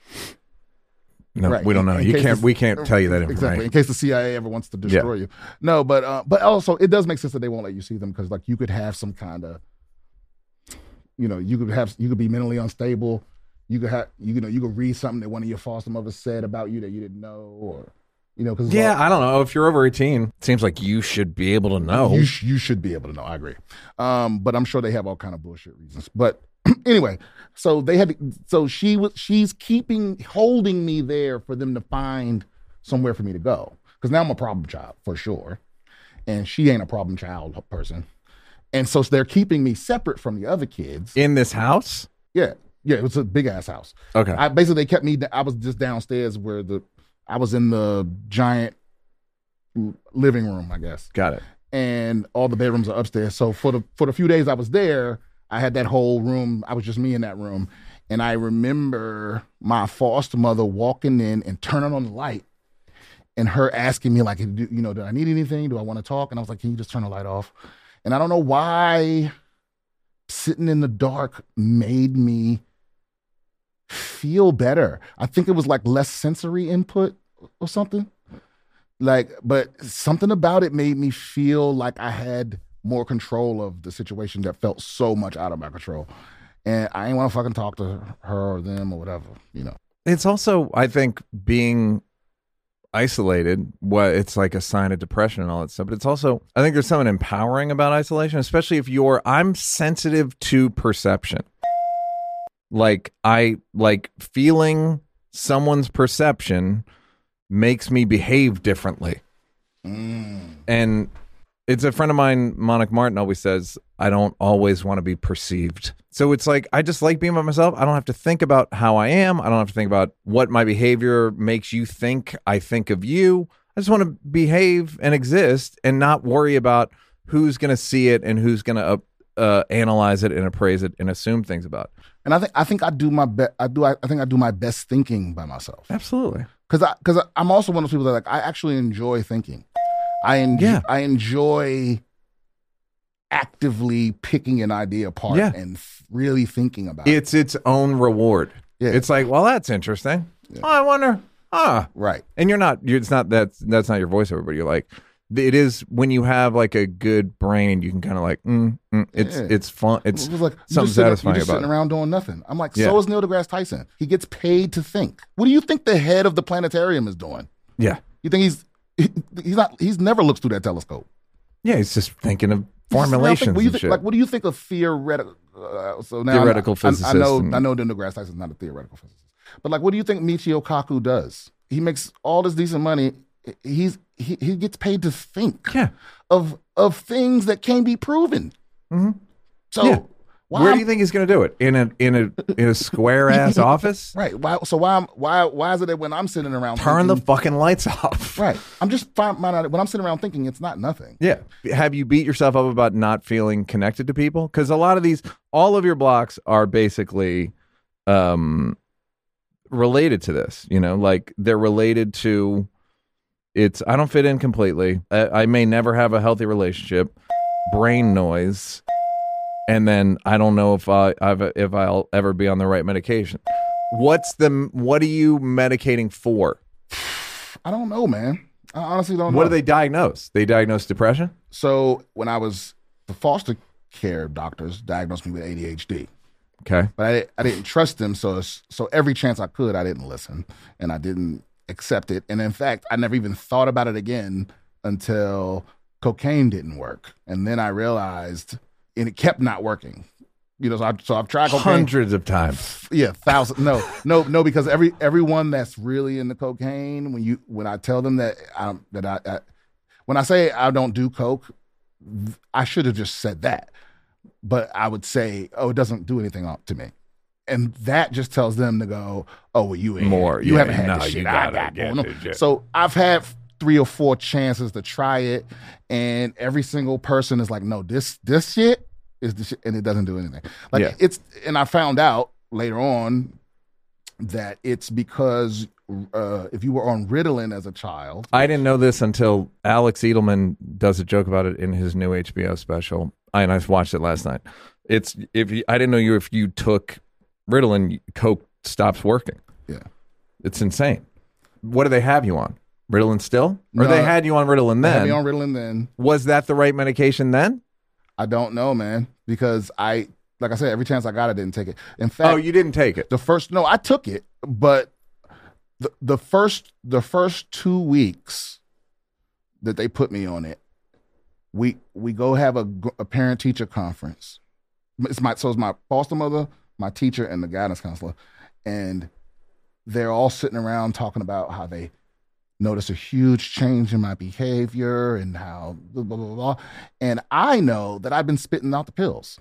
No, Right. we don't know. In- in You case can't. this- We can't tell you that information. Exactly. In case the C I A ever wants to destroy you. No, but uh, but also it does make sense that they won't let you see them because like you could have some kind of, you know, you could have you could be mentally unstable. You could have you know you could read something that one of your foster mothers said about you that you didn't know, or you know because Yeah, I don't know. If you're over eighteen, it seems like you should be able to know. you sh- you should be able to know. I agree. Um, but I'm sure they have all kind of bullshit reasons. But anyway, so they had, to, so she was, she's keeping, holding me there for them to find somewhere for me to go. Because now I'm a problem child for sure, and she ain't a problem child person, and so they're keeping me separate from the other kids. In this house? Yeah, yeah, it was a big ass house. Okay. I basically they kept me. I was just downstairs where the, I was in the giant living room, I guess. Got it. And all the bedrooms are upstairs. So for the for the few days I was there, I had that whole room. I was just me in that room. And I remember my foster mother walking in and turning on the light and her asking me, like, you know, do I need anything? Do I want to talk? And I was like, can you just turn the light off? And I don't know why sitting in the dark made me feel better. I think it was like less sensory input or something. Like, but something about it made me feel like I had more control of the situation that felt so much out of my control. And I ain't want to fucking talk to her or them or whatever, you know. It's also, I think, being isolated, what it's like a sign of depression and all that stuff. But it's also, I think there's something empowering about isolation, especially if you're, I'm sensitive to perception. Like, I like feeling someone's perception makes me behave differently. Mm. And it's a friend of mine, Monica Martin, always says, I don't always want to be perceived. So it's like, I just like being by myself. I don't have to think about how I am. I don't have to think about what my behavior makes you think I think of you. I just want to behave and exist and not worry about who's going to see it and who's going to uh, uh, analyze it and appraise it and assume things about it. And I think I think I do my best. I do. I, I think I do my best thinking by myself. Absolutely. Because I because I'm also one of those people that like I actually enjoy thinking. I enjoy, Yeah. I enjoy actively picking an idea apart Yeah. and f- really thinking about it. It's its own reward. Yeah. It's like, well, that's interesting. Oh, I wonder. Ah, Right. and you're not. You're, it's not that's that's not your voiceover, but you're like, it is when you have like a good brain. You can kind of like, mm, mm, it's Yeah. it's fun. It's It was like you something just sit- satisfying you're just about sitting it. around doing nothing. I'm like, Yeah. so is Neil deGrasse Tyson. He gets paid to think. What do you think the head of the planetarium is doing? Yeah, You think he's he's not he's never looks through that telescope. yeah. He's just thinking of He's just around formulations thinking, what do you and think, shit. like what do you think of theoretical? Uh, so now Theoretical I, I, physicist I know and- I know Neil deGrasse Tyson's not a theoretical physicist, but like what do you think Michio Kaku does? He makes all this decent money. He's he, he gets paid to think Yeah. of of things that can be proven. Mhm. So Yeah. why Where I'm- do you think he's going to do it? In a in a in a square ass office? Right. Why? So why? am- Why? Why is it that when I'm sitting around Turn the thinking, fucking lights off. right? I'm just find, find out when I'm sitting around thinking it's not nothing. Yeah. Have you beat yourself up about not feeling connected to people? Because a lot of these, all of your blocks are basically um, related to this. You know, like they're related to. It's I don't fit in completely. I, I may never have a healthy relationship. Brain noise, and then I don't know if I I've, if I'll ever be on the right medication. What's the what are you medicating for? I don't know, man. I honestly don't know. What do they diagnose? They diagnose depression? So when I was, the foster care doctors diagnosed me with A D H D. Okay. But I, I didn't trust them, so so every chance I could, I didn't listen, and I didn't accept it. And in fact, I never even thought about it again until cocaine didn't work. And then I realized, and it kept not working. You know, so, I, so I've tried cocaine. Hundreds of times. Yeah, thousands. No, no, no, because every everyone that's really into cocaine, when you when I tell them that I that I, I when I say I don't do coke, I should have just said that. But I would say, oh, it doesn't do anything to me. And that just tells them to go, oh, well, you ain't more. You yeah, haven't had no, this shit. You I got got it. going on. Yeah, yeah. So I've had three or four chances to try it, and every single person is like, no, this this shit is the shit, and it doesn't do anything. Like Yeah. it's, and I found out later on that it's because uh, if you were on Ritalin as a child, I didn't know this until Alex Edelman does a joke about it in his new H B O special. I, and I watched it last night. It's if you, I didn't know you if you took Ritalin, coke stops working. yeah, It's insane. What do they have you on? Ritalin still? Or No, they had you on Ritalin they had then? me on Ritalin then. Was that the right medication then? I don't know, man, because I, like I said, every chance I got, I didn't take it. In fact, Oh, you didn't take it. the first, no, I took it, but the the first the first two weeks that they put me on it, we we go have a, a parent teacher conference. It's my so it's my foster mother, my teacher, and the guidance counselor, and they're all sitting around talking about how they notice a huge change in my behavior and how blah, blah, blah, blah. And I know that I've been spitting out the pills.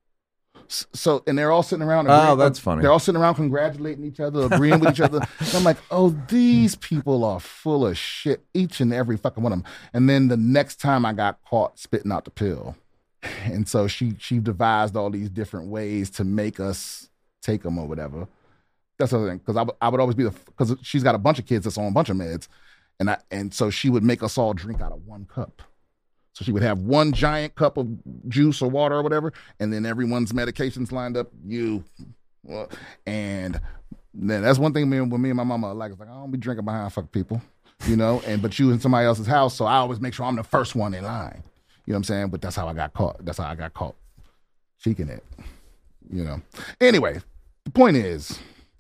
S- So, and they're all sitting around. Oh, agreeing- that's funny. They're all sitting around congratulating each other, agreeing with each other. And I'm like, oh, these people are full of shit, each and every fucking one of them. And then the next time I got caught spitting out the pill. And so she she devised all these different ways to make us take them or whatever. That's the other thing, because I, w- I would always be the, because she's got a bunch of kids that's on a bunch of meds. And I and so she would make us all drink out of one cup. So she would have one giant cup of juice or water or whatever, and then everyone's medications lined up. You, well, and then that's one thing me and when me and my mama are like. It's like I don't be drinking behind fuck people, you know. And but you in somebody else's house, so I always make sure I'm the first one in line. You know what I'm saying? But that's how I got caught. That's how I got caught cheeking it. You know. Anyway, the point is,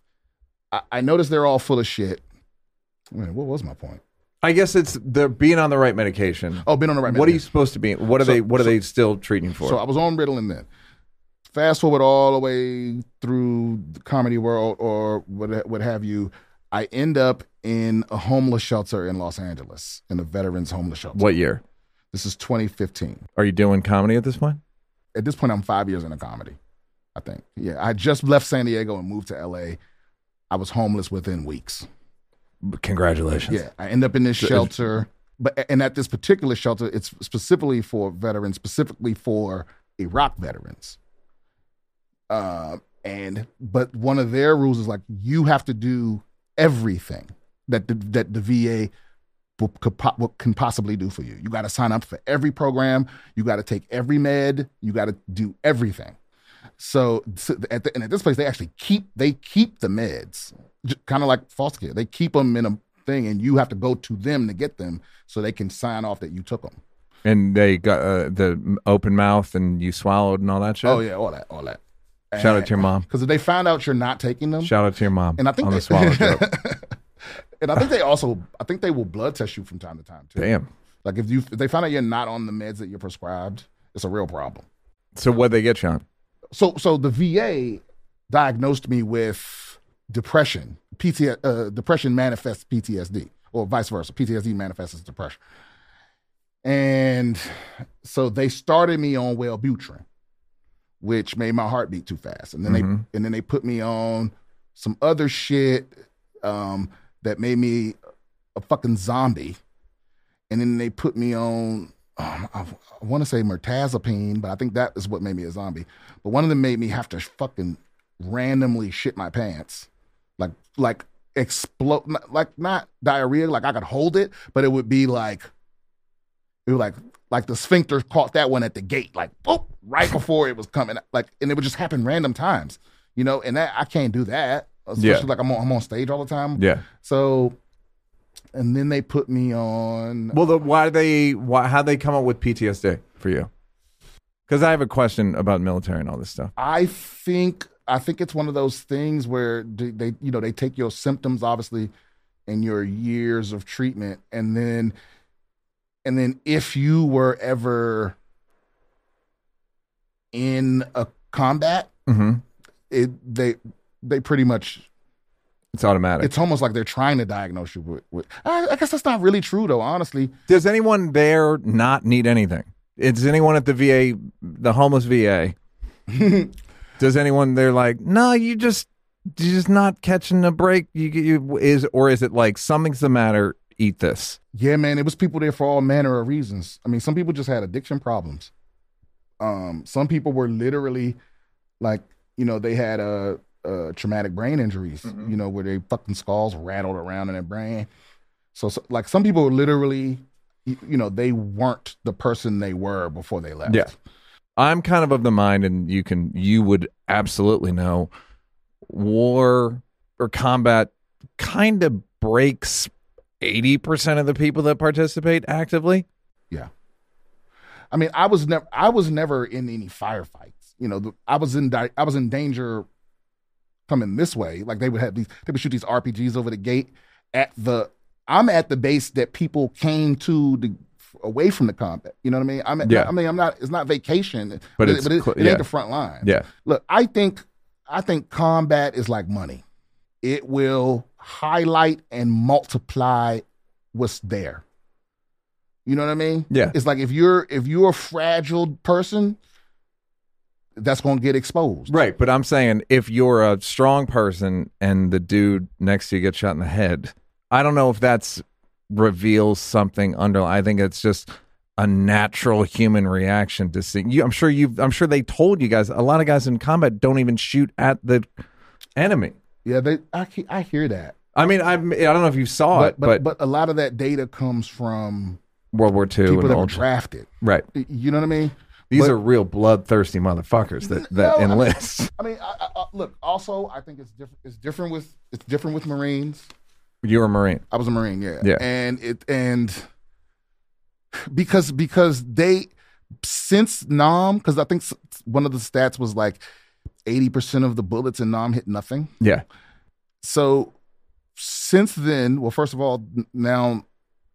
I, I noticed they're all full of shit. Wait, what was my point? I guess it's the being on the right medication. Oh, being on the right What are you medication. supposed to be? What are So- they? What are so- they still treating you for? So I was on Ritalin then. Fast forward all the way through the comedy world or what, what have you. I end up in a homeless shelter in Los Angeles, in a veterans homeless shelter. What year? This is twenty fifteen. Are you doing comedy at this point? At this point, I'm five years into comedy, I think. Yeah, I just left San Diego and moved to L A. I was homeless within weeks. Congratulations. Yeah, I end up in this shelter, but and at this particular shelter, it's specifically for veterans, specifically for Iraq veterans. Uh, and but one of their rules is like you have to do everything that the, that the V A will, could, po- will, can possibly do for you. You got to sign up for every program. You got to take every med. You got to do everything. So, so at the, and at this place, they actually keep they keep the meds, kind of like foster care. They keep them in a thing, and you have to go to them to get them, so they can sign off that you took them. And they got uh, the open mouth, and you swallowed, and all that shit. Oh yeah, all that, all that. Shout out to your mom. Because if they found out you're not taking them, Shout out to your mom. and I think on they, the swallow joke. and I think they also, I think they will blood test you from time to time too. Damn. Like if you if they find out you're not on the meds that you're prescribed, it's a real problem. So what they get you on? So so the V A diagnosed me with depression. P T uh, depression manifests P T S D, or vice versa. P T S D manifests as depression. And so they started me on Wellbutrin, which made my heart beat too fast. And then Mhm. they and then they put me on some other shit um, that made me a fucking zombie. And then they put me on, um, I, I want to say mirtazapine, but I think that is what made me a zombie. But one of them made me have to fucking randomly shit my pants like like explode, like not diarrhea, like I could hold it, but it would be like it was like like the sphincter caught that one at the gate, like boop, right before it was coming, like, and it would just happen random times, you know, and that I can't do that, especially Yeah. like I'm on, I'm on stage all the time. Yeah. So, and then they put me on. Well, the, why they why how they come up with P T S D for you? Because I have a question about military and all this stuff. I think I think it's one of those things where they, they you know they take your symptoms obviously and your years of treatment, and then and then if you were ever in a combat, Mm-hmm. it they they pretty much It's automatic. it's almost like they're trying to diagnose you with. with I, I guess that's not really true though, honestly. Does anyone there not need anything? Is anyone at the V A, the homeless V A? Does anyone there like, no, you just you're just not catching a break? You you is or is it like something's the matter? Eat this. Yeah, man, it was people there for all manner of reasons. I mean, some people just had addiction problems. Um, some people were literally like, you know, they had a, a traumatic brain injuries, Mm-hmm. you know, where their fucking skulls rattled around in their brain. So, so, like, some people were literally, you, you know, they weren't the person they were before they left. Yeah. I'm kind of of the mind, and you can you would absolutely know, war or combat kind of breaks eighty percent of the people that participate actively. Yeah. I mean, I was never, I was never in any firefights. You know, the, I was in, di- I was in danger coming this way. Like they would have these, they would shoot these R P Gs over the gate at the. I'm at the base that people came to the, away from the combat. You know what I mean? I'm at, Yeah. I mean, I'm not. It's not vacation, But but, it's it, but it, cl- it yeah. ain't the front line. Yeah. Look, I think, I think combat is like money. It will highlight and multiply what's there. You know what I mean? Yeah. It's like if you're if you're a fragile person, that's going to get exposed. Right, but I'm saying if you're a strong person and the dude next to you gets shot in the head, I don't know if that's reveals something under. I think it's just a natural human reaction to see you. I'm sure you. I'm sure they told you guys. A lot of guys in combat don't even shoot at the enemy. Yeah, they. I he- I hear that, I mean, I I don't know if you saw but it, but, but, but a lot of that data comes from World War Two people and that were all drafted. right. You know what I mean? These But- are real bloodthirsty motherfuckers that that No, I mean- enlist. I mean, I, I, I- look. Also, I think it's different. It's different with it's different with Marines. You're a Marine. I was a Marine, yeah. Yeah. And it and because because they since Nam, because I think s- one of the stats was like eighty percent of the bullets in Nam hit nothing. Yeah. So since then, well, first of all, n- now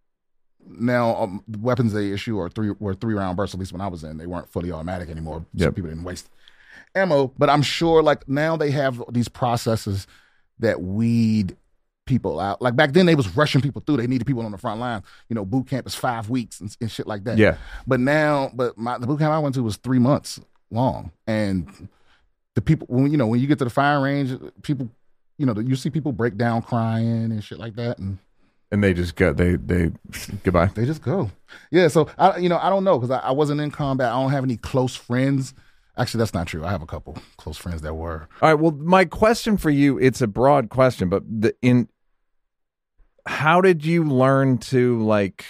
now um, the weapons they issue are three were three round bursts. At least when I was in, they weren't fully automatic anymore. So Yep. people didn't waste ammo. But I'm sure like now they have these processes that weed people out. Like back then, they was rushing people through. They needed people on the front line. You know, boot camp is five weeks and, and shit like that. Yeah. But now, but my the boot camp I went to was three months long, and the people when you know when you get to the firing range, people, you know, you see people break down crying and shit like that, and And they just go. They they goodbye. they just go. Yeah. So I, you know, I don't know because I, I wasn't in combat. I don't have any close friends. Actually, that's not true. I have a couple close friends that were. All right. Well, my question for you, it's a broad question, but the, in how did you learn to like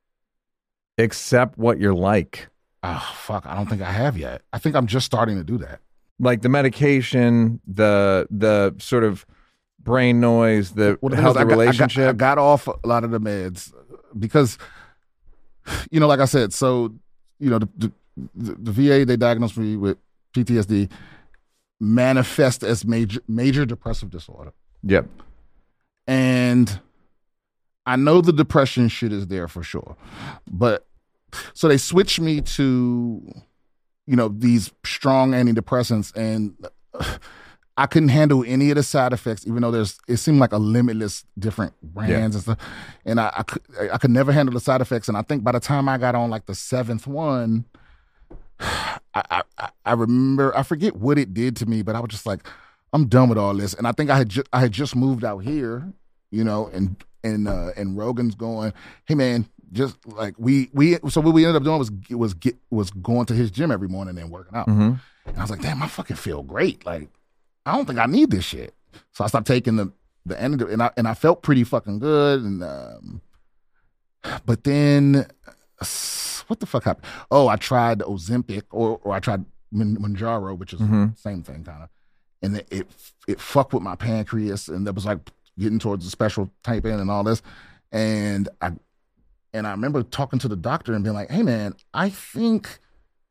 accept what you're like? Oh fuck! I don't think I have yet. I think I'm just starting to do that. Like the medication, the the sort of brain noise, the Well, the thing is, healthy I got- I got- relationship. I got off a lot of the meds because, you know, like I said, so you know, the, the, the V A they diagnosed me with P T S D, manifest as major major depressive disorder, Yep. and I know the depression shit is there for sure, but so they switched me to, you know, these strong antidepressants, and I couldn't handle any of the side effects, even though there's, it seemed like a limitless different brands and stuff. And I, I, could, I could never handle the side effects. And I think by the time I got on like the seventh one, I, I, I remember, I forget what it did to me, but I was just like, I'm done with all this. And I think I had, ju- I had just moved out here, you know, and, and, uh, and Rogan's going, hey man, just like we, we, so what we ended up doing was, was get, was going to his gym every morning and working out. Mhm. And I was like, damn, I fucking feel great. Like, I don't think I need this shit. So I stopped taking the the end of it, and I and I felt pretty fucking good. And um, but then what the fuck happened? Oh, I tried Ozempic, or or I tried Mounjaro, which is Mm-hmm. the same thing kind of, and it, it it fucked with my pancreas, and that was like getting towards the special type in and all this, and I and I remember talking to the doctor and being like, "Hey man, I think."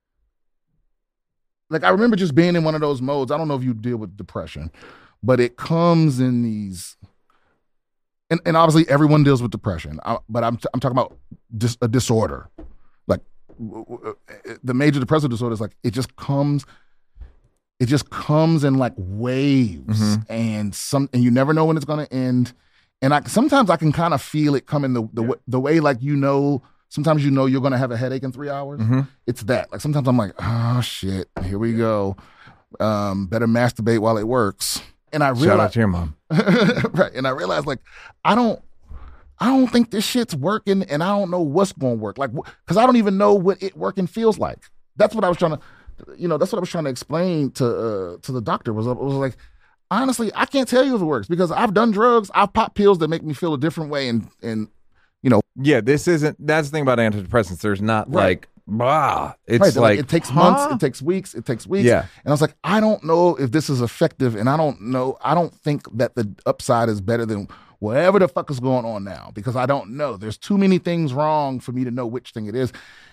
Like, I remember just being in one of those modes. I don't know if you deal with depression, but it comes in these, and, and obviously everyone deals with depression, I, but I'm I'm talking about dis, a disorder. Like, w- w- the major depressive disorder is like, it just comes, it just comes in like waves, Mm-hmm. and some, and you never know when it's going to end. And I sometimes I can kind of feel it coming the the, Yeah. w- the way, like, you know, sometimes you know you're going to have a headache in three hours. Mm-hmm. It's that. Like, sometimes I'm like, oh shit, here we go. Um, better masturbate while it works. And I Shout out realized, to your mom. right? And I realized, like, I don't, I don't think this shit's working, and I don't know what's going to work. Like, because I don't even know what it working feels like. That's what I was trying to, you know, that's what I was trying to explain to uh, to the doctor. Was was like, honestly, I can't tell you if it works because I've done drugs, I've popped pills that make me feel a different way, and and you know, Yeah, this isn't. That's the thing about antidepressants. There's not Right. like, bah. It's right, they're like, it takes huh? months, it takes weeks, it takes weeks. Yeah. And I was like, I don't know if this is effective, and I don't know, I don't think that the upside is better than whatever the fuck is going on now, because I don't know. There's too many things wrong for me to know which thing it is.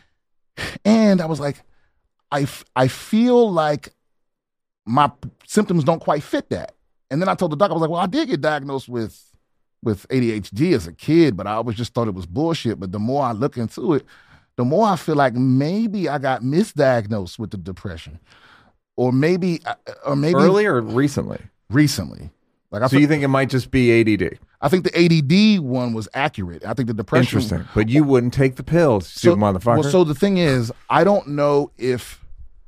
And I was like, I, f- I feel like my p- symptoms don't quite fit that. And then I told the doctor, I was like, well, I did get diagnosed with with A D H D as a kid, but I always just thought it was bullshit. But the more I look into it, the more I feel like maybe I got misdiagnosed with the depression, or maybe, or maybe Early or recently? recently. Like, I So feel, you think it might just be A D D? I think the A D D one was accurate. I think the depression. Interesting. But you wouldn't take the pills, So, stupid motherfucker. well, so the thing is, I don't know if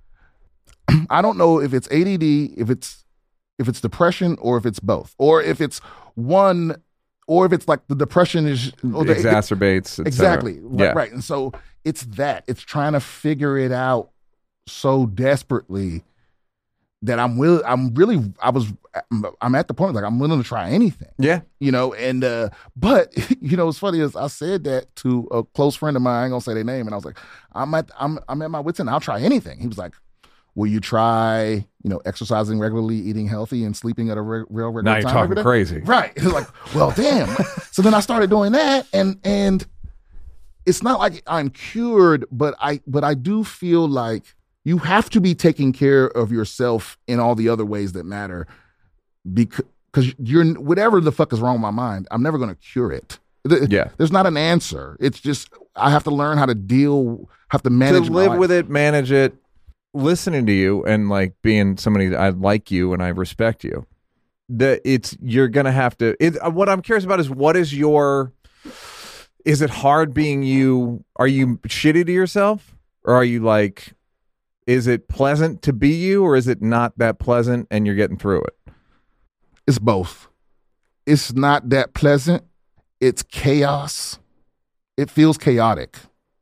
I don't know if it's A D D, if it's if it's depression, or if it's both, or if it's one, or if it's like the depression is or the, exacerbates. et cetera. exactly Yeah. right, right. And so it's that it's trying to figure it out so desperately that I'm will I'm really I was I'm at the point like I'm willing to try anything. Yeah. You know, and uh but you know what's funny is I said that to a close friend of mine. I ain't gonna say their name, and I was like, I'm at I'm I'm at my wits' end. I'll try anything. He was like, will you try, you know, exercising regularly, eating healthy, and sleeping at a re- real regular Now you're time talking every day? crazy. Right. It's like, well, damn. So then I started doing that, and and it's not like I'm cured, but I but I do feel like you have to be taking care of yourself in all the other ways that matter, because because you're whatever the fuck is wrong with my mind, I'm never going to cure it. Th- Yeah. There's not an answer. It's just I have to learn how to deal, have to To manage. my live life. with it, manage it, listening to you, and like being somebody that I like you and I respect you. That it's you're gonna have to. It, uh, what I'm curious about is what is your. Is it hard being you? Are you shitty to yourself, or are you like? Is it pleasant to be you, or is it not that pleasant and you're getting through it? It's both. It's not that pleasant. It's chaos. It feels chaotic.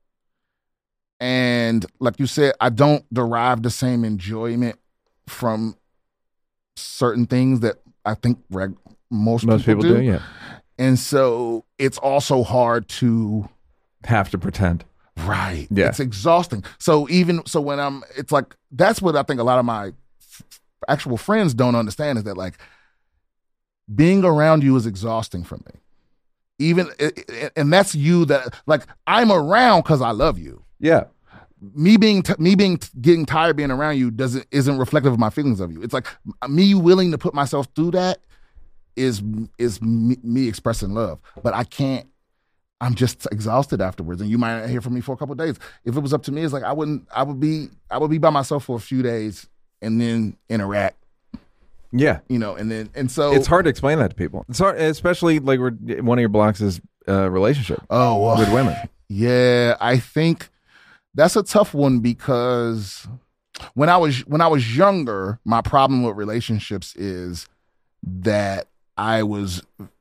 And like you said, I don't derive the same enjoyment from certain things that I think reg- most, Most people do, yeah. And so it's also hard to, Have to pretend. right. Yeah. It's exhausting. So even, so when I'm, it's like, that's what I think a lot of my f- actual friends don't understand is that like being around you is exhausting for me. Even, and that's you that, like, I'm around because I love you. Yeah. Me being t- me being t- getting tired being around you doesn't isn't reflective of my feelings of you. It's like me willing to put myself through that is is me, me expressing love, but I can't. I'm just exhausted afterwards, and you might not hear from me for a couple of days. If it was up to me, it's like I wouldn't. I would be. I would be by myself for a few days and then interact. Yeah. You know, and then and so It's hard to explain that to people. It's hard, especially like we're, one of your blocks is uh, relationship Oh, well, with women. Yeah, I think that's a tough one because when I was when I was younger, my problem with relationships is that I was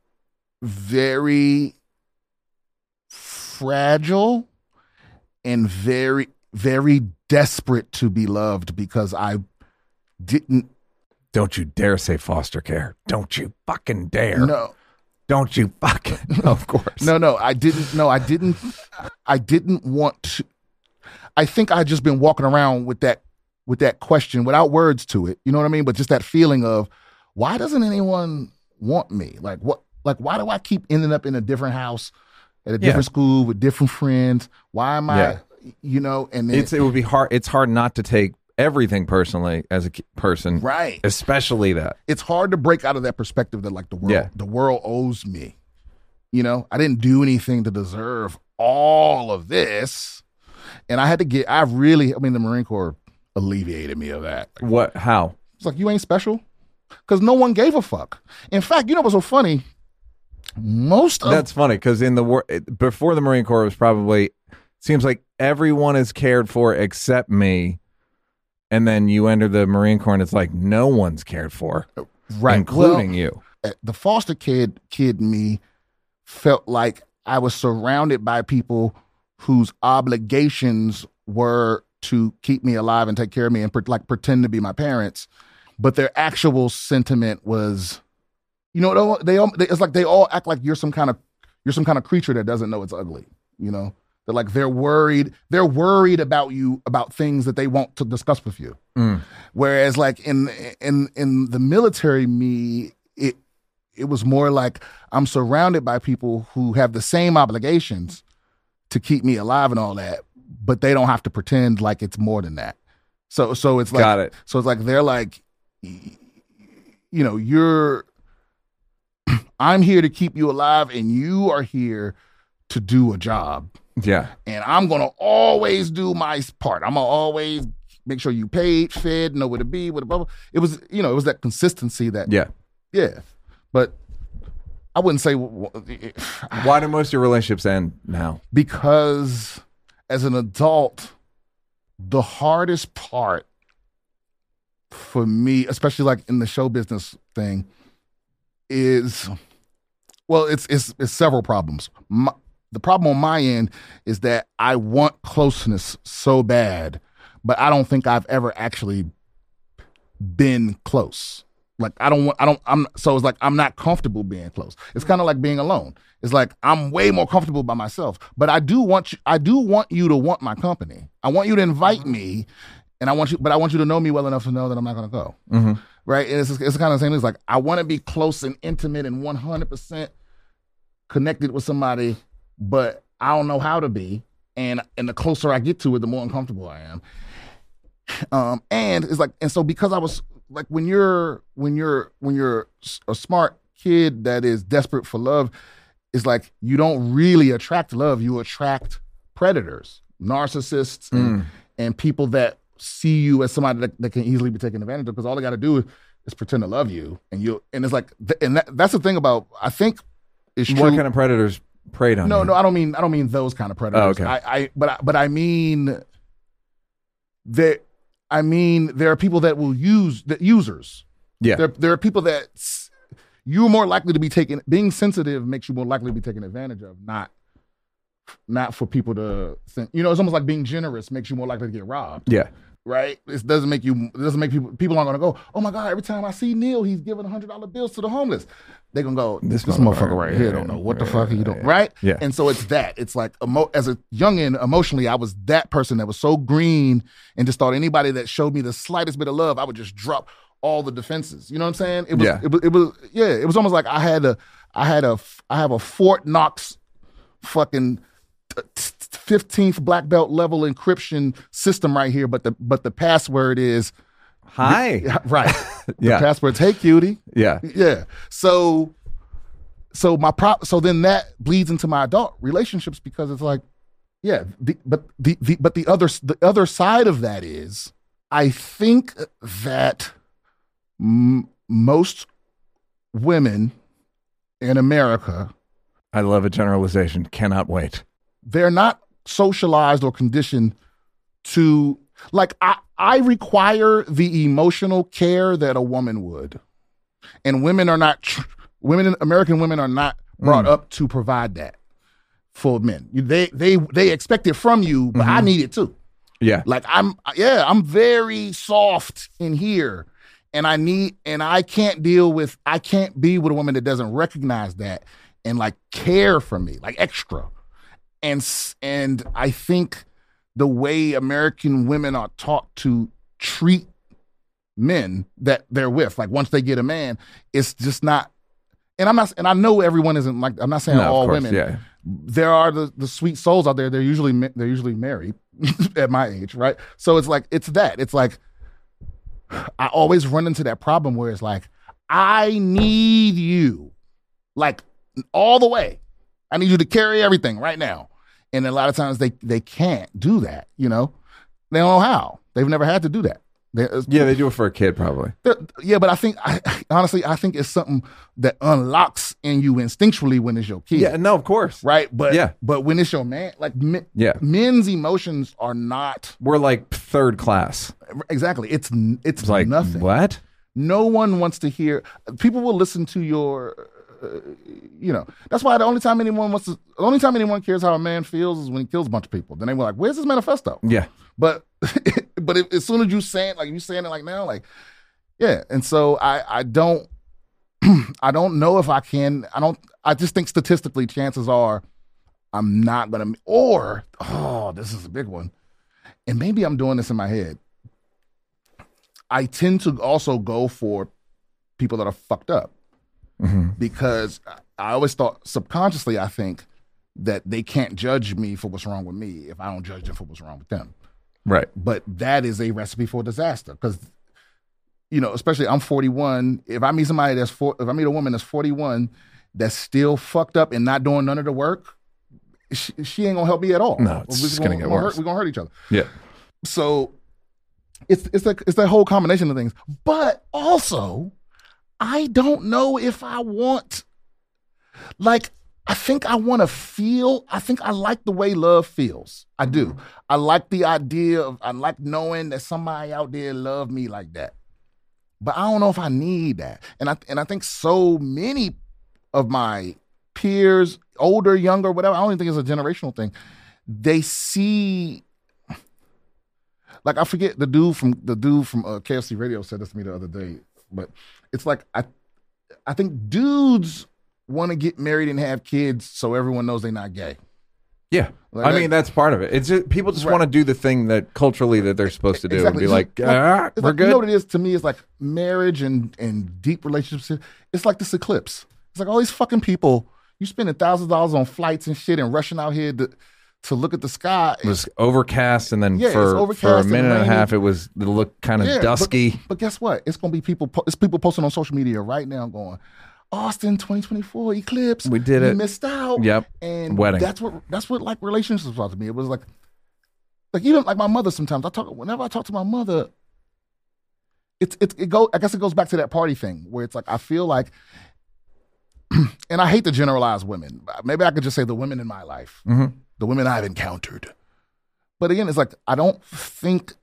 very fragile and very very desperate to be loved because I didn't Don't you dare say foster care. Don't you fucking dare. No. Don't you fucking. Of course. No, no, I didn't. No, I didn't. I didn't want to. I think I just been walking around with that, with that question without words to it. You know what I mean? But just that feeling of, why doesn't anyone want me? Like what? Like why do I keep ending up in a different house, at a different Yeah. school with different friends? Why am I? Yeah. You know, and then, It's it would be hard. It's hard not to take everything personally as a ki- person, right. especially that. It's hard to break out of that perspective that like the world, Yeah. the world owes me. You know, I didn't do anything to deserve all of this, and I had to get. I really, I mean, the Marine Corps alleviated me of that. Like, What? How? it's like you ain't special because no one gave a fuck. In fact, you know what's so funny? Most of That's funny because in the war before the Marine Corps, it was probably seems like everyone is cared for except me, and then you enter the Marine Corps and it's like no one's cared for, right, including well, you. the foster kid kid me felt like I was surrounded by people whose obligations were to keep me alive and take care of me and pre- like pretend to be my parents, but their actual sentiment was, you know, they all, they, it's like they all act like you're some kind of you're some kind of creature that doesn't know it's ugly. You know, they're like they're worried they're worried about you about things that they want to discuss with you. Mm. Whereas like in in in the military, me it it was more like I'm surrounded by people who have the same obligations to keep me alive and all that, but they don't have to pretend like it's more than that. So so it's like Got it. so it's like they're like, you know, you're I'm here to keep you alive and you are here to do a job. Yeah. And I'm gonna always do my part. I'm gonna always make sure you paid, fed, know where to be, where to blah, blah. It was, you know, it was that consistency that Yeah. yeah. But I wouldn't say Why do most of your relationships end now? because as an adult, the hardest part for me, especially like in the show business thing, is well, it's it's, it's several problems. My, the problem on my end is that I want closeness so bad, but I don't think I've ever actually been close. Like I don't want, I don't, I'm, so it's like, I'm not comfortable being close. It's kind of like being alone. It's like, I'm way more comfortable by myself, but I do want you, I do want you to want my company. I want you to invite me and I want you, but I want you to know me well enough to know that I'm not going to go. Mm-hmm. Right. And it's, it's kind of the same thing. It's like, I want to be close and intimate and one hundred percent connected with somebody, but I don't know how to be. And, and the closer I get to it, the more uncomfortable I am. Um, and it's like, and so because I was, like when you're when you're when you're a smart kid that is desperate for love, it's like you don't really attract love, you attract predators, narcissists, and, Mm. and people that see you as somebody that, that can easily be taken advantage of because all they got to do is, is pretend to love you, and you and it's like and that, that's the thing about I think it's true. What kind of predators preyed on No, you? no, I don't mean I don't mean those kind of predators. Oh, okay. I, I but I, but I mean that I mean there are people that will use the users. Yeah. There there are people that s- you're more likely to be taken. Being sensitive makes you more likely to be taken advantage of. Not not for people to think. You know, it's almost like being generous makes you more likely to get robbed. Yeah. Right? It doesn't make you. It doesn't make people. People aren't gonna go. Oh my God! Every time I see Neil, he's giving hundred dollar bills to the homeless. They're gonna go. This This, motherfucker, motherfucker right yeah, here yeah, don't know what yeah, the fuck yeah, he doing. yeah. Right? Yeah. And so it's that. It's like emo- as a youngin, emotionally, I was that person that was so green and just thought anybody that showed me the slightest bit of love, I would just drop all the defenses. You know what I'm saying? It was. Yeah. It was. It was. Yeah. It was almost like I had a. I had a. I have a Fort Knox, fucking fifteenth black belt level encryption system right here, but the but the password is Hi. right. Yeah. The password's hey cutie. Yeah. Yeah. So so my prop so then that bleeds into my adult relationships because it's like, yeah, the, but the, the but the other the other side of that is I think that m- most women in America, I love a generalization. Cannot wait. they're not socialized or conditioned to like I, I require the emotional care that a woman would, and women are not tr- women American women are not brought Mm. up to provide that for men. You- They they they expect it from you, but I need it too. Yeah. Like I'm yeah I'm very soft in here, And I need, and I can't deal with, I can't be with a woman that doesn't recognize that and like care for me, like extra. And, s- and I think the way American women are taught to treat men that they're with, like once they get a man, it's just not, and I'm not, and I know everyone isn't like, I'm not saying No, of all course, women. yeah. There are the, the sweet souls out there. They're usually, ma- they're usually married at my age, right? So it's like, it's that, it's like, I always run into that problem where it's like, I need you, like all the way. I need you to carry everything right now. And a lot of times they, they can't do that, you know? They don't know how. They've never had to do that. They, Yeah, they do it for a kid probably. yeah, but I think, I, honestly, I think it's something that unlocks in you instinctually when it's your kid. Yeah, no, of course. Right? But Yeah. but when it's your man, like men, Yeah. men's emotions are not, We're like third class. exactly. It's it's, It's like, nothing. what? No one wants to hear. People will listen to your, uh, you know. That's why the only time anyone wants to, the only time anyone cares how a man feels is when he kills a bunch of people. Then they were like, "Where's his manifesto?" Yeah. But but if, as soon as you saying like you saying it like now, like yeah. And so I I don't I don't know if I can. I don't. I just think statistically, chances are I'm not gonna. Or oh, this is a big one. And maybe I'm doing this in my head. I tend to also go for people that are fucked up Mm-hmm. because I always thought subconsciously, I think that they can't judge me for what's wrong with me if I don't judge them for what's wrong with them. Right. But that is a recipe for disaster because, you know, especially I'm forty-one. If I meet somebody that's four, if I meet a woman that's forty-one that's still fucked up and not doing none of the work, she, she ain't gonna help me at all. No, it's We're just gonna get we're worse. Hurt, we're gonna hurt each other. Yeah. So it's it's that it's that whole combination of things. But also, I don't know if I want, like, I think I want to feel, I think I like the way love feels. I do. I like the idea of, I like knowing that somebody out there love me like that. But I don't know if I need that. And I and I think so many of my peers, older, younger, whatever, I don't even think it's a generational thing. They see, like I forget the dude from the dude from uh, K F C Radio said this to me the other day, but it's like I I think dudes want to get married and have kids so everyone knows they're not gay. Yeah. Like I that- mean, that's part of it. It's just, people just Right. want to do the thing that culturally that they're supposed to do Exactly. and be like, It's ah, it's we're like, good. You know what it is to me? It's like marriage and, and deep relationships. It's like this eclipse. It's like all these fucking people, you spending thousands of dollars on flights and shit and rushing out here to, to look at the sky. It was overcast, and then Yeah, it's for, for a overcast and minute and a rainy. half, it was it looked kind of Yeah, but- dusky. But, guess what? It's gonna be people. po- It's people posting on social media right now going, Austin twenty twenty-four eclipse. We did you it. Missed out. Yep. And Wedding. That's what. That's what like relationships are to me. It was like, like even like my mother. Sometimes I talk. Whenever I talk to my mother, it's it it go. I guess it goes back to that party thing where it's like I feel like, and I hate to generalize women. Maybe I could just say the women in my life, Mhm. the women I've encountered. But again, it's like I don't think.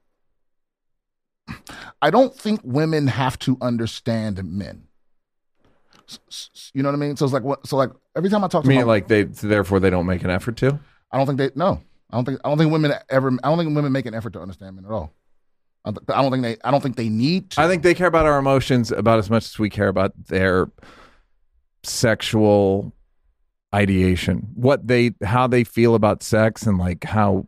I don't think women have to understand men. S- s- You know what I mean? So it's like what? So like every time I talk I to mean, my, like they, therefore they don't make an effort to. I don't think they no. I don't think I don't think women ever. I don't think women make an effort to understand men at all. I don't I don't think they. I don't think they need to. I think they care about our emotions about as much as we care about their sexual ideation, what they, how they feel about sex, and like how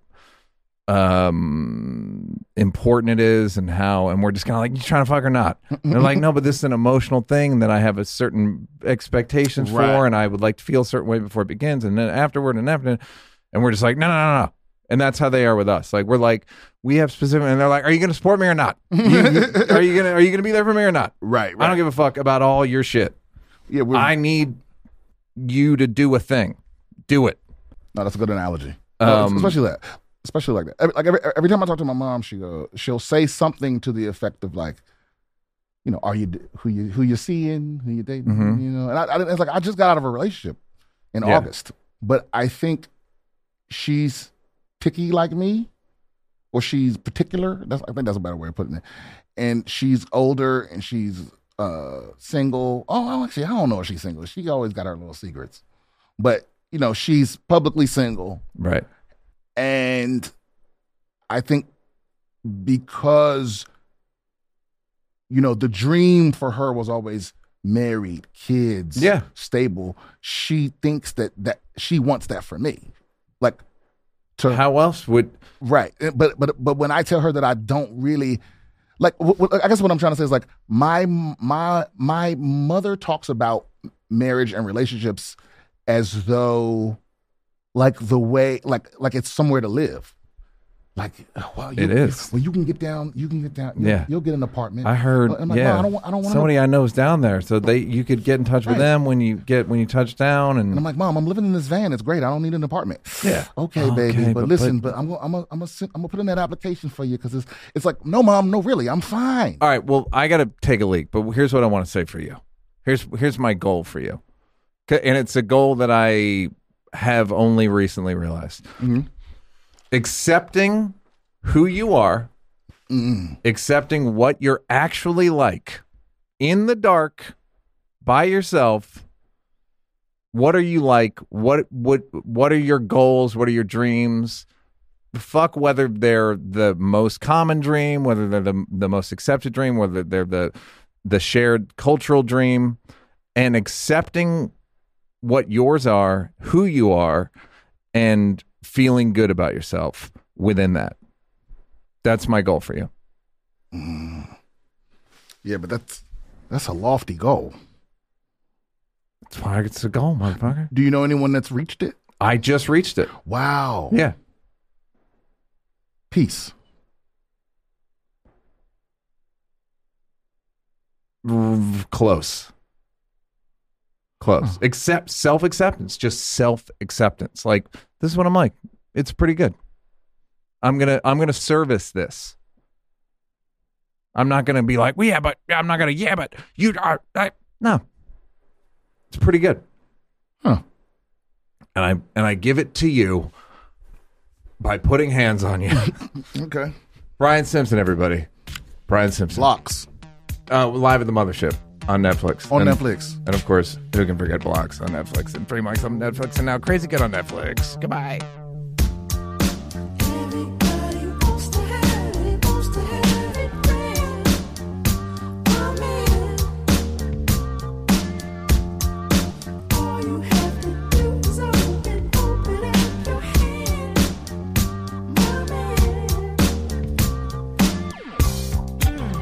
um important it is, and how, and we're just kind of like, you trying to fuck or not? And they're like, no, but this is an emotional thing that I have a certain expectations Right. for, and I would like to feel a certain way before it begins, and then afterward, and after, and we're just like, no, no, no, no. And that's how they are with us. Like, we're like, we have specific, and they're like, are you going to support me or not? You- are you gonna, are you gonna be there for me or not? right. I don't give a fuck about all your shit. Yeah, we're, I need you to do a thing. Do it. no, that's a good analogy. Um, especially that. Especially like that. Every, like every every time I talk to my mom, she go, she'll say something to the effect of like, you know, are you who you who you seeing, who you dating, Mhm. you know? And I, I, it's like I just got out of a relationship in Yeah. August, but I think she's picky like me, or she's particular. That's I think that's a better way of putting it. And she's older, and she's uh, single. Oh, actually, I don't know if she's single. She always got her little secrets, but you know, she's publicly single. Right. And I think because you know, the dream for her was always married, kids, Yeah. stable. She thinks that that she wants that for me. Like, to How else would right. But but but when I tell her that I don't really like, w- w- I guess what I'm trying to say is like my my my mother talks about marriage and relationships as though like the way like like it's somewhere to live. Like, well, you, It is. Well, you can get down. You can get down. You'll, Yeah. you'll get an apartment. I heard? I'm like, yeah, no, I don't. want- I don't want. somebody I know is down there, so they you could get in touch with Right. them when you get when you touch down, and, And I'm like, Mom, I'm living in this van. It's great. I don't need an apartment. Yeah. Okay, Okay, baby. But, but- listen, but- but, I'm gonna, I'm gonna, I'm gonna, I'm gonna put in that application for you because it's, it's like, no, Mom, no, really, I'm fine. all right. Well, I got to take a leak, but here's what I want to say for you. Here's here's my goal for you, 'Kay, and it's a goal that I have only recently realized. Mhm. Accepting who you are, Mm. accepting what you're actually like in the dark by yourself. What are you like? What what what are your goals? What are your dreams? Fuck whether they're the most common dream, whether they're the the most accepted dream, whether they're the the shared cultural dream, and accepting what yours are, who you are, and feeling good about yourself within that. That's my goal for you. Yeah, but that's that's a lofty goal. That's why it's a goal, motherfucker. Do you know anyone that's reached it? I just reached it. Wow. Yeah. Peace. R- Close. Close. Accept self-acceptance, just self-acceptance. Like, this is what I'm like. It's pretty good. I'm going to I'm going to service this. I'm not going to be like, well, yeah, but I'm not going to yeah, but you are I, no. It's pretty good. Huh. And I and I give it to you by putting hands on you. Okay. Brian Simpson, everybody. Brian Simpson. Blocks Uh, live at the Mothership on Netflix. on and, Netflix. And of course, who can forget Blocks on Netflix and Three Mics on Netflix and now Crazy Kid on Netflix. Goodbye.